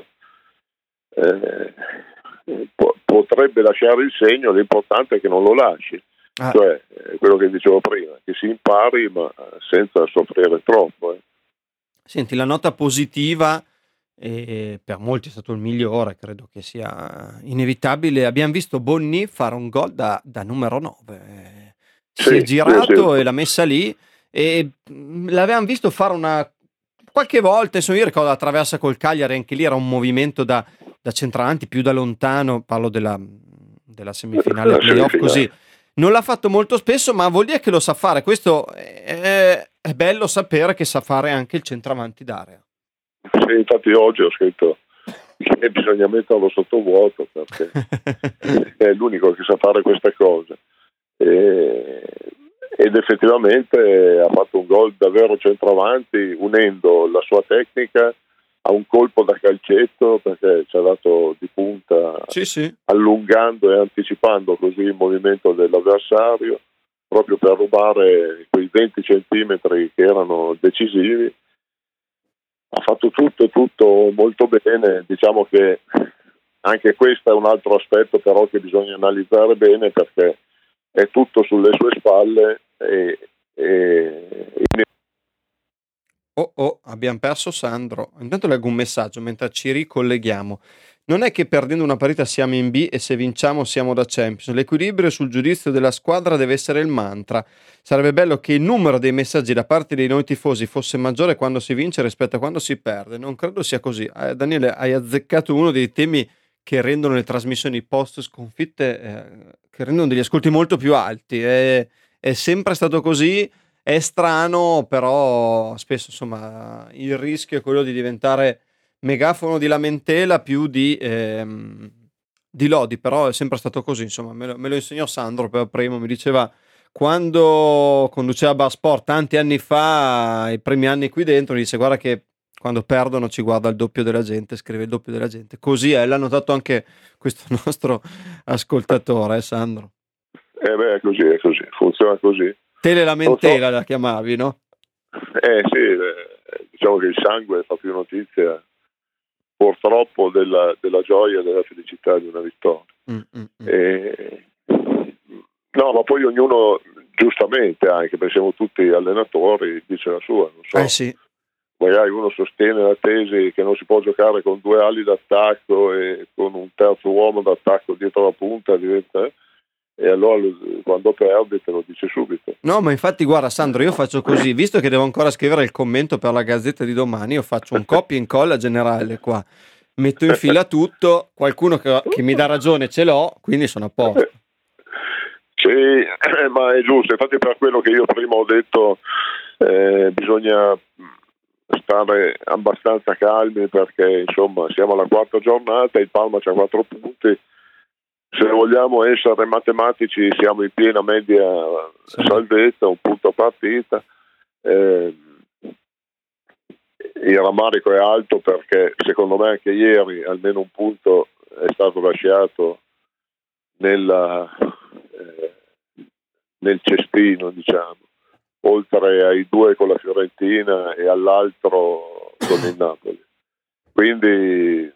potrebbe lasciare il segno, l'importante è che non lo lasci. Cioè, quello che dicevo prima, che si impari ma senza soffrire troppo.
Senti, la nota positiva e per molti è stato il migliore, credo che sia inevitabile. Abbiamo visto Bonny fare un gol da numero 9, si è girato e l'ha messa lì, e l'avevamo visto fare qualche volta, io ricordo la traversa col Cagliari, anche lì era un movimento da centravanti più da lontano, parlo della semifinale playoff, così non l'ha fatto molto spesso, ma vuol dire che lo sa fare. Questo è bello sapere che sa fare anche il centravanti d'area.
Sì, infatti oggi ho scritto che bisogna metterlo sotto vuoto perché è l'unico che sa fare queste cose, ed effettivamente ha fatto un gol davvero centravanti, unendo la sua tecnica a un colpo da calcetto, perché ci ha dato di punta, allungando e anticipando così il movimento dell'avversario, proprio per rubare quei 20 centimetri che erano decisivi. Ha fatto tutto molto bene. Diciamo che anche questo è un altro aspetto però che bisogna analizzare bene, perché è tutto sulle sue spalle
abbiamo perso Sandro. Intanto leggo un messaggio mentre ci ricolleghiamo. Non è che perdendo una partita siamo in B e se vinciamo siamo da Champions. L'equilibrio sul giudizio della squadra deve essere il mantra. Sarebbe bello che il numero dei messaggi da parte dei noi tifosi fosse maggiore quando si vince rispetto a quando si perde. Non credo sia così. Daniele, hai azzeccato uno dei temi che rendono le trasmissioni post sconfitte, che rendono degli ascolti molto più alti. È sempre stato così. È strano, però spesso insomma il rischio è quello di diventare megafono di lamentela più di lodi, però è sempre stato così, insomma me lo insegnò Sandro per primo, mi diceva quando conduceva Bar Sport tanti anni fa, i primi anni qui dentro, mi dice guarda che quando perdono ci guarda il doppio della gente, scrive il doppio della gente, così è, l'ha notato anche questo nostro ascoltatore, Sandro?
È così, funziona così.
Telelamentela la chiamavi, no?
Sì, diciamo che il sangue fa più notizia purtroppo della gioia e della felicità di una vittoria. No, ma poi ognuno giustamente, anche perché siamo tutti allenatori, dice la sua, non so.
Sì.
Magari uno sostiene la tesi che non si può giocare con due ali d'attacco e con un terzo uomo d'attacco dietro la punta, diventa... E allora quando perdi te lo dice subito.
No, ma infatti guarda Sandro, io faccio così, visto che devo ancora scrivere il commento per la Gazzetta di domani, io faccio un copia e incolla generale qua, metto in fila tutto, qualcuno che mi dà ragione ce l'ho, quindi sono a posto.
Sì, ma è giusto, infatti per quello che io prima ho detto bisogna stare abbastanza calmi, perché insomma siamo alla quarta giornata, il Parma c'ha 4 punti. Se vogliamo essere matematici siamo in piena media salvezza, un punto a partita. Il rammarico è alto perché secondo me anche ieri almeno un punto è stato lasciato nel cestino, diciamo, oltre ai 2 con la Fiorentina e all'altro con il Napoli. Quindi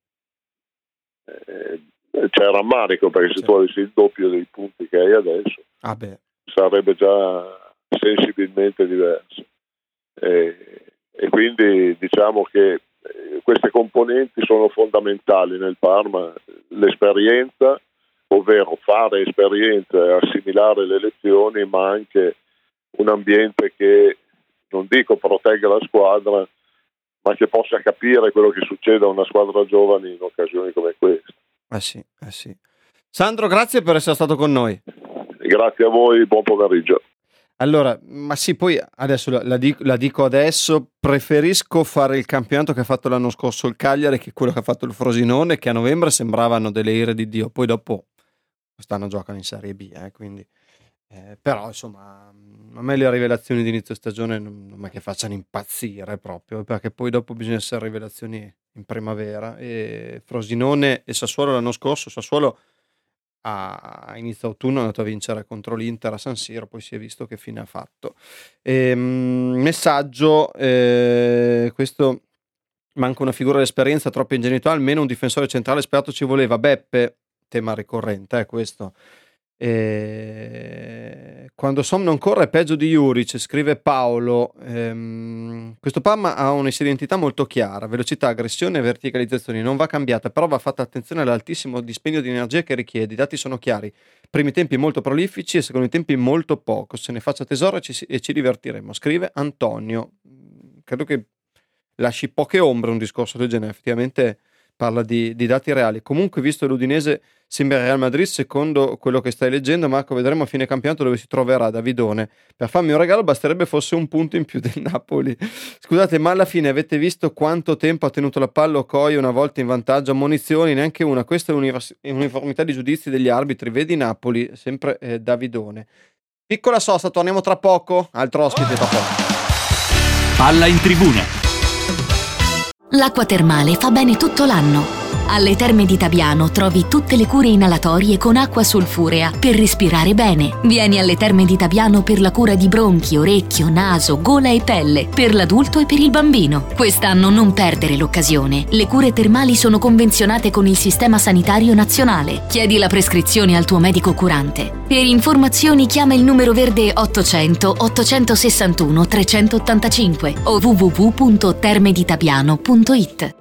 c'è rammarico, perché se tu avessi il doppio dei punti che hai adesso sarebbe già sensibilmente diverso, e quindi diciamo che queste componenti sono fondamentali nel Parma: l'esperienza, ovvero fare esperienza e assimilare le lezioni, ma anche un ambiente che, non dico protegga la squadra, ma che possa capire quello che succede a una squadra giovane in occasioni come queste.
Sì. Sandro, grazie per essere stato con noi.
Grazie a voi, buon pomeriggio.
Allora, ma sì, poi adesso la dico adesso, preferisco fare il campionato che ha fatto l'anno scorso il Cagliari che quello che ha fatto il Frosinone, che a novembre sembravano delle ire di Dio, poi dopo quest'anno giocano in Serie B, quindi però insomma a me le rivelazioni di inizio stagione non è che facciano impazzire proprio, perché poi dopo bisogna essere rivelazioni in primavera, e Frosinone e Sassuolo l'anno scorso, Sassuolo a inizio autunno è andato a vincere contro l'Inter a San Siro, poi si è visto che fine ha fatto. Messaggio, questo: manca una figura d'esperienza, troppa ingenuità, almeno un difensore centrale sperato ci voleva. Beppe, tema ricorrente questo. Quando Som non corre è peggio di Juric, scrive Paolo. Questo Parma ha un'identità molto chiara: velocità, aggressione e verticalizzazione. Non va cambiata, però va fatta attenzione all'altissimo dispendio di energia che richiede. I dati sono chiari: primi tempi molto prolifici e secondi tempi molto poco. Se ne faccia tesoro e ci divertiremo, scrive Antonio. Credo che lasci poche ombre un discorso del genere, effettivamente parla di dati reali. Comunque, visto l'Udinese sembra Real Madrid, secondo quello che stai leggendo, Marco, vedremo a fine campionato dove si troverà Davidone. Per farmi un regalo basterebbe fosse un punto in più del Napoli. Scusate, ma alla fine avete visto quanto tempo ha tenuto la palla Okoye una volta in vantaggio? Ammonizioni, neanche una. Questa è uniformità di giudizi degli arbitri. Vedi Napoli, sempre Davidone. Piccola sosta, torniamo tra poco. Altro ospite tra poco.
Palla in tribuna.
L'acqua termale fa bene tutto l'anno. Alle Terme di Tabiano trovi tutte le cure inalatorie con acqua sulfurea per respirare bene. Vieni alle Terme di Tabiano per la cura di bronchi, orecchio, naso, gola e pelle, per l'adulto e per il bambino. Quest'anno non perdere l'occasione. Le cure termali sono convenzionate con il Sistema Sanitario Nazionale. Chiedi la prescrizione al tuo medico curante. Per informazioni chiama il numero verde 800 861 385 o www.termeditabiano.it.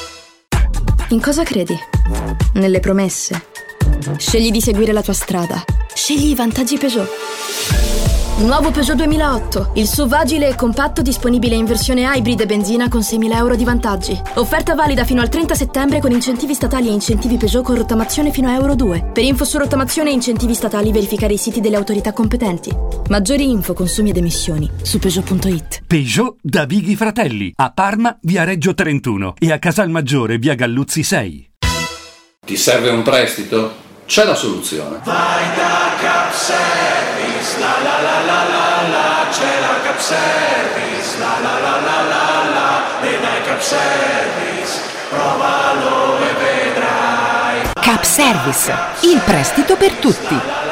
In cosa credi? Nelle promesse. Scegli di seguire la tua strada. Scegli i vantaggi Peugeot. Nuovo Peugeot 2008, il SUV agile e compatto disponibile in versione hybrid e benzina con 6.000 euro di vantaggi. Offerta valida fino al 30 settembre con incentivi statali e incentivi Peugeot con rottamazione fino a Euro 2. Per info su rottamazione e incentivi statali verificare i siti delle autorità competenti. Maggiori info, consumi ed emissioni su Peugeot.it.
Peugeot da Bighi Fratelli, a Parma via Reggio 31 e a Casalmaggiore via Galluzzi 6.
Ti serve un prestito? C'è la soluzione.
Vai da Cap Service, la la la la la la, c'è la Cap Service, la la la la la la, e dai Cap Service, provalo e vedrai.
Cap Service, il prestito per tutti.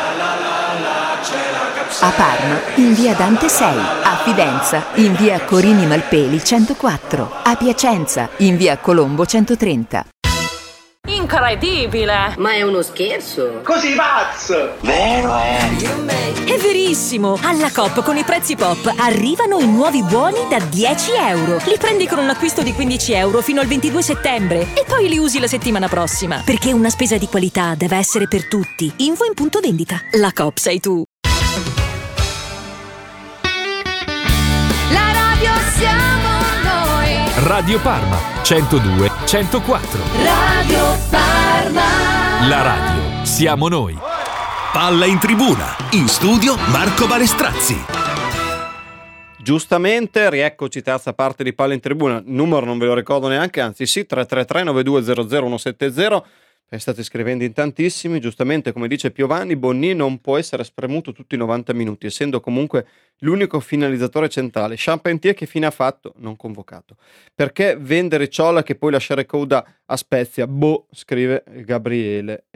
A Parma in via Dante 6, a Fidenza in via Corini Malpeli 104, a Piacenza in via Colombo 130.
Incredibile! Ma è uno scherzo?
Così pazzo!
Vero è!
È verissimo! Alla Coop con i prezzi pop arrivano i nuovi buoni da 10 euro. Li prendi con un acquisto di 15 euro fino al 22 settembre e poi li usi la settimana prossima. Perché una spesa di qualità deve essere per tutti. Info in punto vendita. La Coop sei tu.
La radio siamo noi.
Radio Parma 102 104.
Radio Parma.
La radio siamo noi.
Palla in tribuna. In studio Marco Balestrazzi.
Giustamente, rieccoci, terza parte di Palla in tribuna. Numero non ve lo ricordo neanche, anzi sì, 333 9200 170. State scrivendo in tantissimi. Giustamente, come dice Piovani, Bonni non può essere spremuto tutti i 90 minuti, essendo comunque l'unico finalizzatore centrale. Charpentier che fine ha fatto? Non convocato. Perché vendere Ciola che poi lasciare Couda a Spezia? Boh, scrive Gabriele.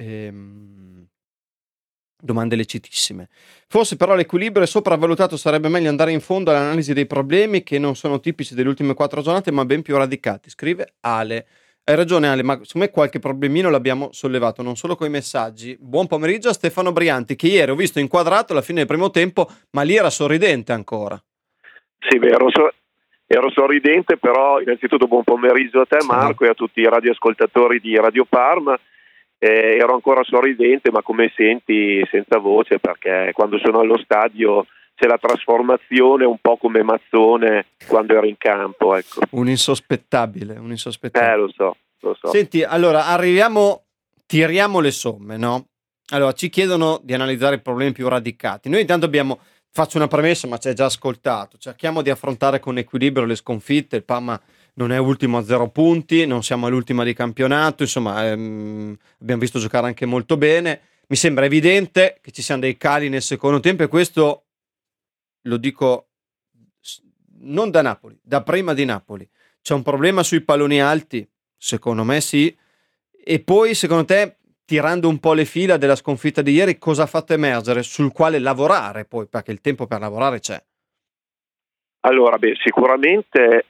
Domande lecitissime. Forse però l'equilibrio è sopravvalutato, sarebbe meglio andare in fondo all'analisi dei problemi che non sono tipici delle ultime 4 giornate ma ben più radicati, scrive Ale. Hai ragione Ale, ma secondo me qualche problemino l'abbiamo sollevato, non solo con i messaggi. Buon pomeriggio a Stefano Brianti, che ieri ho visto inquadrato alla fine del primo tempo, ma lì era sorridente ancora.
Sì, beh, ero sorridente, però innanzitutto buon pomeriggio a te Marco e a tutti i radioascoltatori di Radio Parma. Ero ancora sorridente, ma come senti senza voce, perché quando sono allo stadio c'è la trasformazione un po' come Mazzone quando ero in campo, ecco.
Un insospettabile.
Lo so.
Senti, allora tiriamo le somme, no? Allora, ci chiedono di analizzare i problemi più radicati. Noi intanto faccio una premessa, ma ci hai già ascoltato. Cerchiamo di affrontare con equilibrio le sconfitte. Il Parma non è ultimo a 0 punti, non siamo all'ultima di campionato, insomma, abbiamo visto giocare anche molto bene. Mi sembra evidente che ci siano dei cali nel secondo tempo e questo lo dico non da Napoli, da prima di Napoli. C'è un problema sui palloni alti? Secondo me sì. E poi, secondo te, tirando un po' le fila della sconfitta di ieri, cosa ha fatto emergere sul quale lavorare poi, perché il tempo per lavorare c'è?
Allora, sicuramente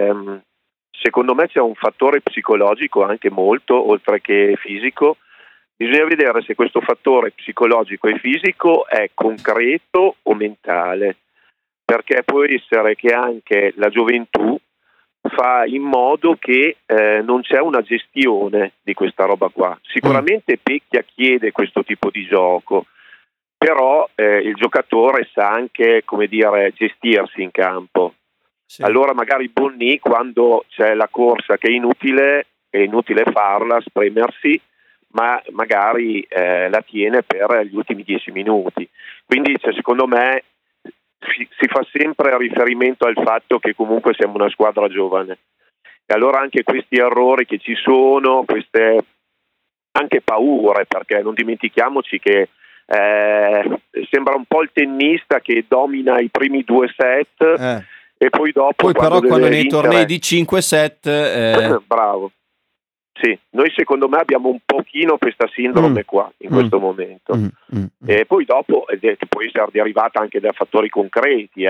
secondo me c'è un fattore psicologico anche molto, oltre che fisico, bisogna vedere se questo fattore psicologico e fisico è concreto o mentale, perché può essere che anche la gioventù fa in modo che non c'è una gestione di questa roba qua. Sicuramente Pecchia chiede questo tipo di gioco, però il giocatore sa anche, come dire, gestirsi in campo. Sì. Allora magari Bonny, quando c'è la corsa che è inutile farla, spremersi, ma magari la tiene per gli ultimi 10 minuti. Quindi secondo me si fa sempre riferimento al fatto che comunque siamo una squadra giovane, e allora anche questi errori che ci sono, queste anche paure, perché non dimentichiamoci che sembra un po' il tennista che domina i primi 2 set e poi dopo
però quando nei tornei di 5 set
bravo. Sì, noi secondo me abbiamo un pochino questa sindrome qua in questo momento, e poi dopo che può essere derivata anche da fattori concreti,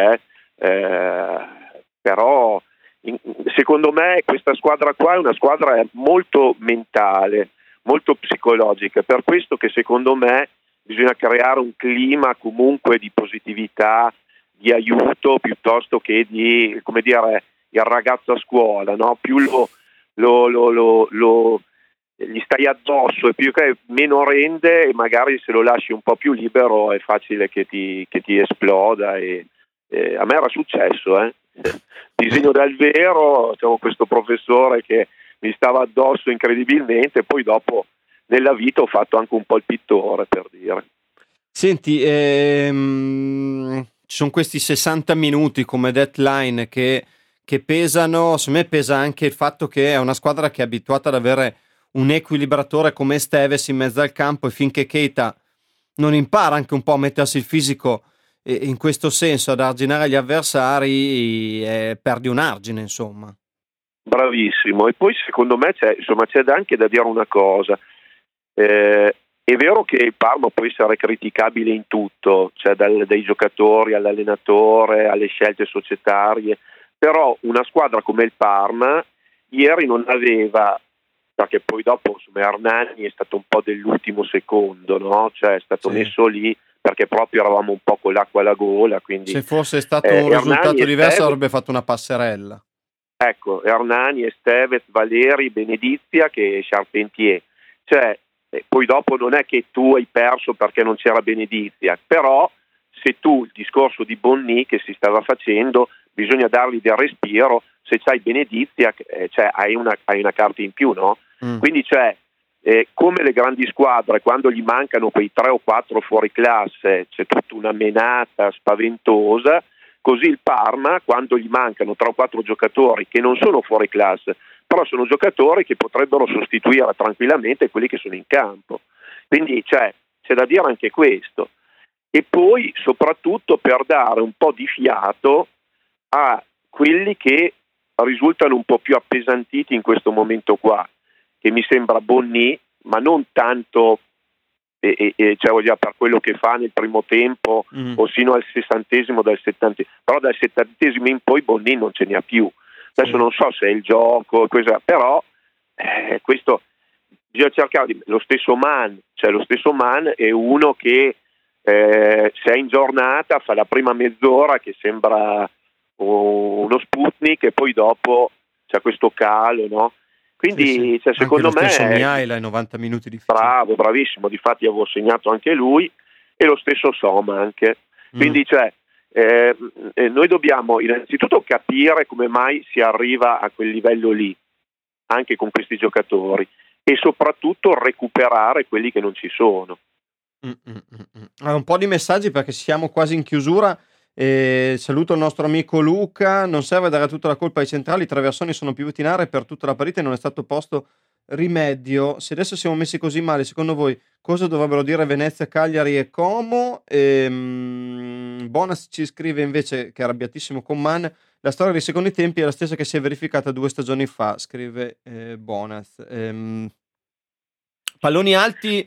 però secondo me questa squadra qua è una squadra molto mentale, molto psicologica, per questo che secondo me bisogna creare un clima comunque di positività, di aiuto, piuttosto che di, come dire, il ragazzo a scuola, no? Più gli stai addosso e più che meno rende, e magari se lo lasci un po' più libero è facile che ti esploda, e a me era successo, disegno dal vero, c'avevo questo professore che mi stava addosso incredibilmente, poi dopo nella vita ho fatto anche un po' il pittore, per dire.
Senti, ci sono questi 60 minuti come deadline che pesano. Secondo me pesa anche il fatto che è una squadra che è abituata ad avere un equilibratore come Esteves in mezzo al campo, e finché Keita non impara anche un po' a mettersi il fisico in questo senso, ad arginare gli avversari, perdi un argine, insomma.
Bravissimo. E poi secondo me c'è anche da dire una cosa, è vero che il Parma può essere criticabile in tutto, cioè dai giocatori all'allenatore alle scelte societarie, però una squadra come il Parma ieri non aveva, perché poi dopo Hernani è stato un po' dell'ultimo secondo, no? Cioè è stato messo lì perché proprio eravamo un po' con l'acqua alla gola, quindi
se fosse stato un risultato diverso avrebbe fatto una passerella.
Ecco, Hernani, Esteves, Valeri, Benedizia che Charpentier, cioè poi dopo non è che tu hai perso perché non c'era Benedizia, però se tu, il discorso di Bonny che si stava facendo, bisogna dargli del respiro, se c'hai Benedizia cioè hai una carta in più, no? Quindi come le grandi squadre, quando gli mancano quei 3 o 4 fuori classe c'è tutta una menata spaventosa, così il Parma, quando gli mancano 3 o 4 giocatori che non sono fuori classe, però sono giocatori che potrebbero sostituire tranquillamente quelli che sono in campo, quindi c'è da dire anche questo. E poi soprattutto per dare un po' di fiato a quelli che risultano un po' più appesantiti in questo momento qua, che mi sembra Bonny, ma non tanto cioè per quello che fa nel primo tempo o sino al 60esimo, dal 70esimo, però dal 70esimo in poi Bonny non ce n'è più. Adesso non so se è il gioco, però questo bisogna cercare lo stesso Man, cioè lo stesso Man è uno che se è in giornata fa la prima mezz'ora che sembra uno Sputnik, e poi dopo c'è questo calo, no? Quindi secondo me
Mihaila ai 90 minuti di fine.
Bravo, bravissimo, difatti avevo segnato anche lui, e lo stesso Soma anche. Quindi noi dobbiamo innanzitutto capire come mai si arriva a quel livello lì anche con questi giocatori, e soprattutto recuperare quelli che non ci sono.
Un po' di messaggi perché siamo quasi in chiusura. Saluto il nostro amico Luca. Non serve dare tutta la colpa ai centrali, i traversoni sono piovuti in area per tutta la partita e non è stato posto rimedio. Se adesso siamo messi così male, secondo voi cosa dovrebbero dire Venezia, Cagliari e Como? Bonas ci scrive invece che è arrabbiatissimo con Man. La storia dei secondi tempi è la stessa che si è verificata 2 stagioni fa, scrive Bonas. Palloni alti,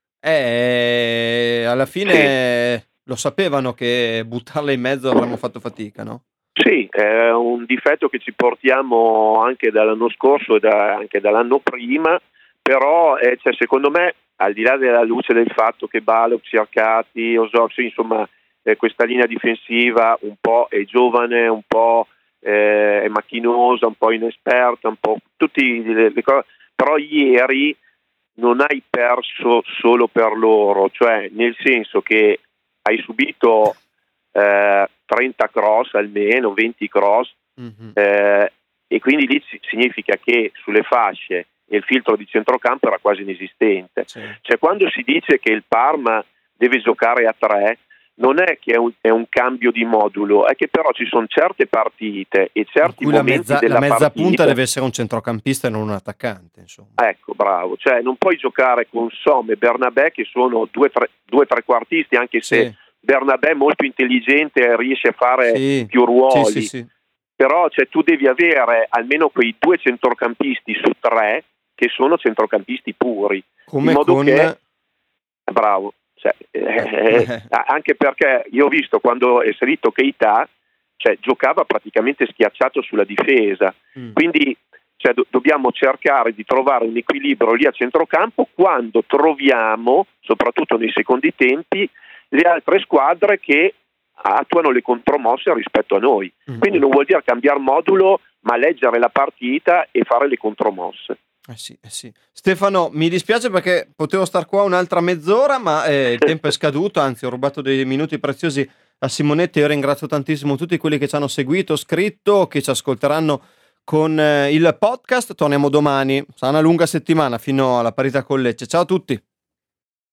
alla fine lo sapevano che buttarla in mezzo avremmo fatto fatica, no?
Sì, è un difetto che ci portiamo anche dall'anno scorso e anche dall'anno prima, però cioè, secondo me, al di là della luce del fatto che Balog, Ciarcati, Osocci, insomma questa linea difensiva un po' è giovane, un po' è macchinosa, un po' inesperta, un po' tutti le cose, però ieri non hai perso solo per loro, cioè nel senso che hai subito 30 cross almeno, 20 cross, e quindi lì significa che sulle fasce il filtro di centrocampo era quasi inesistente. Cioè quando si dice che il Parma deve giocare a 3, non è che è un cambio di modulo, è che però ci sono certe partite e certi momenti della
la mezza
partita,
punta deve essere un centrocampista e non un attaccante, insomma.
Ecco, bravo, cioè non puoi giocare con Somme e Bernabé che sono due trequartisti, anche se Bernabé è molto intelligente e riesce a fare più ruoli, però cioè, tu devi avere almeno quei 2 centrocampisti su 3 che sono centrocampisti puri,
come
in modo
con...
che bravo, cioè, anche perché io ho visto quando è salito Keita, cioè, giocava praticamente schiacciato sulla difesa, quindi cioè, dobbiamo cercare di trovare un equilibrio lì a centrocampo quando troviamo, soprattutto nei secondi tempi, le altre squadre che attuano le contromosse rispetto a noi. Quindi non vuol dire cambiare modulo, ma leggere la partita e fare le contromosse.
Sì. Stefano, mi dispiace perché potevo star qua un'altra mezz'ora, ma il tempo è scaduto, anzi ho rubato dei minuti preziosi a Simonetti. Io ringrazio tantissimo tutti quelli che ci hanno seguito, scritto, che ci ascolteranno con il podcast. Torniamo domani, sarà una lunga settimana fino alla parità con Lecce. Ciao a tutti.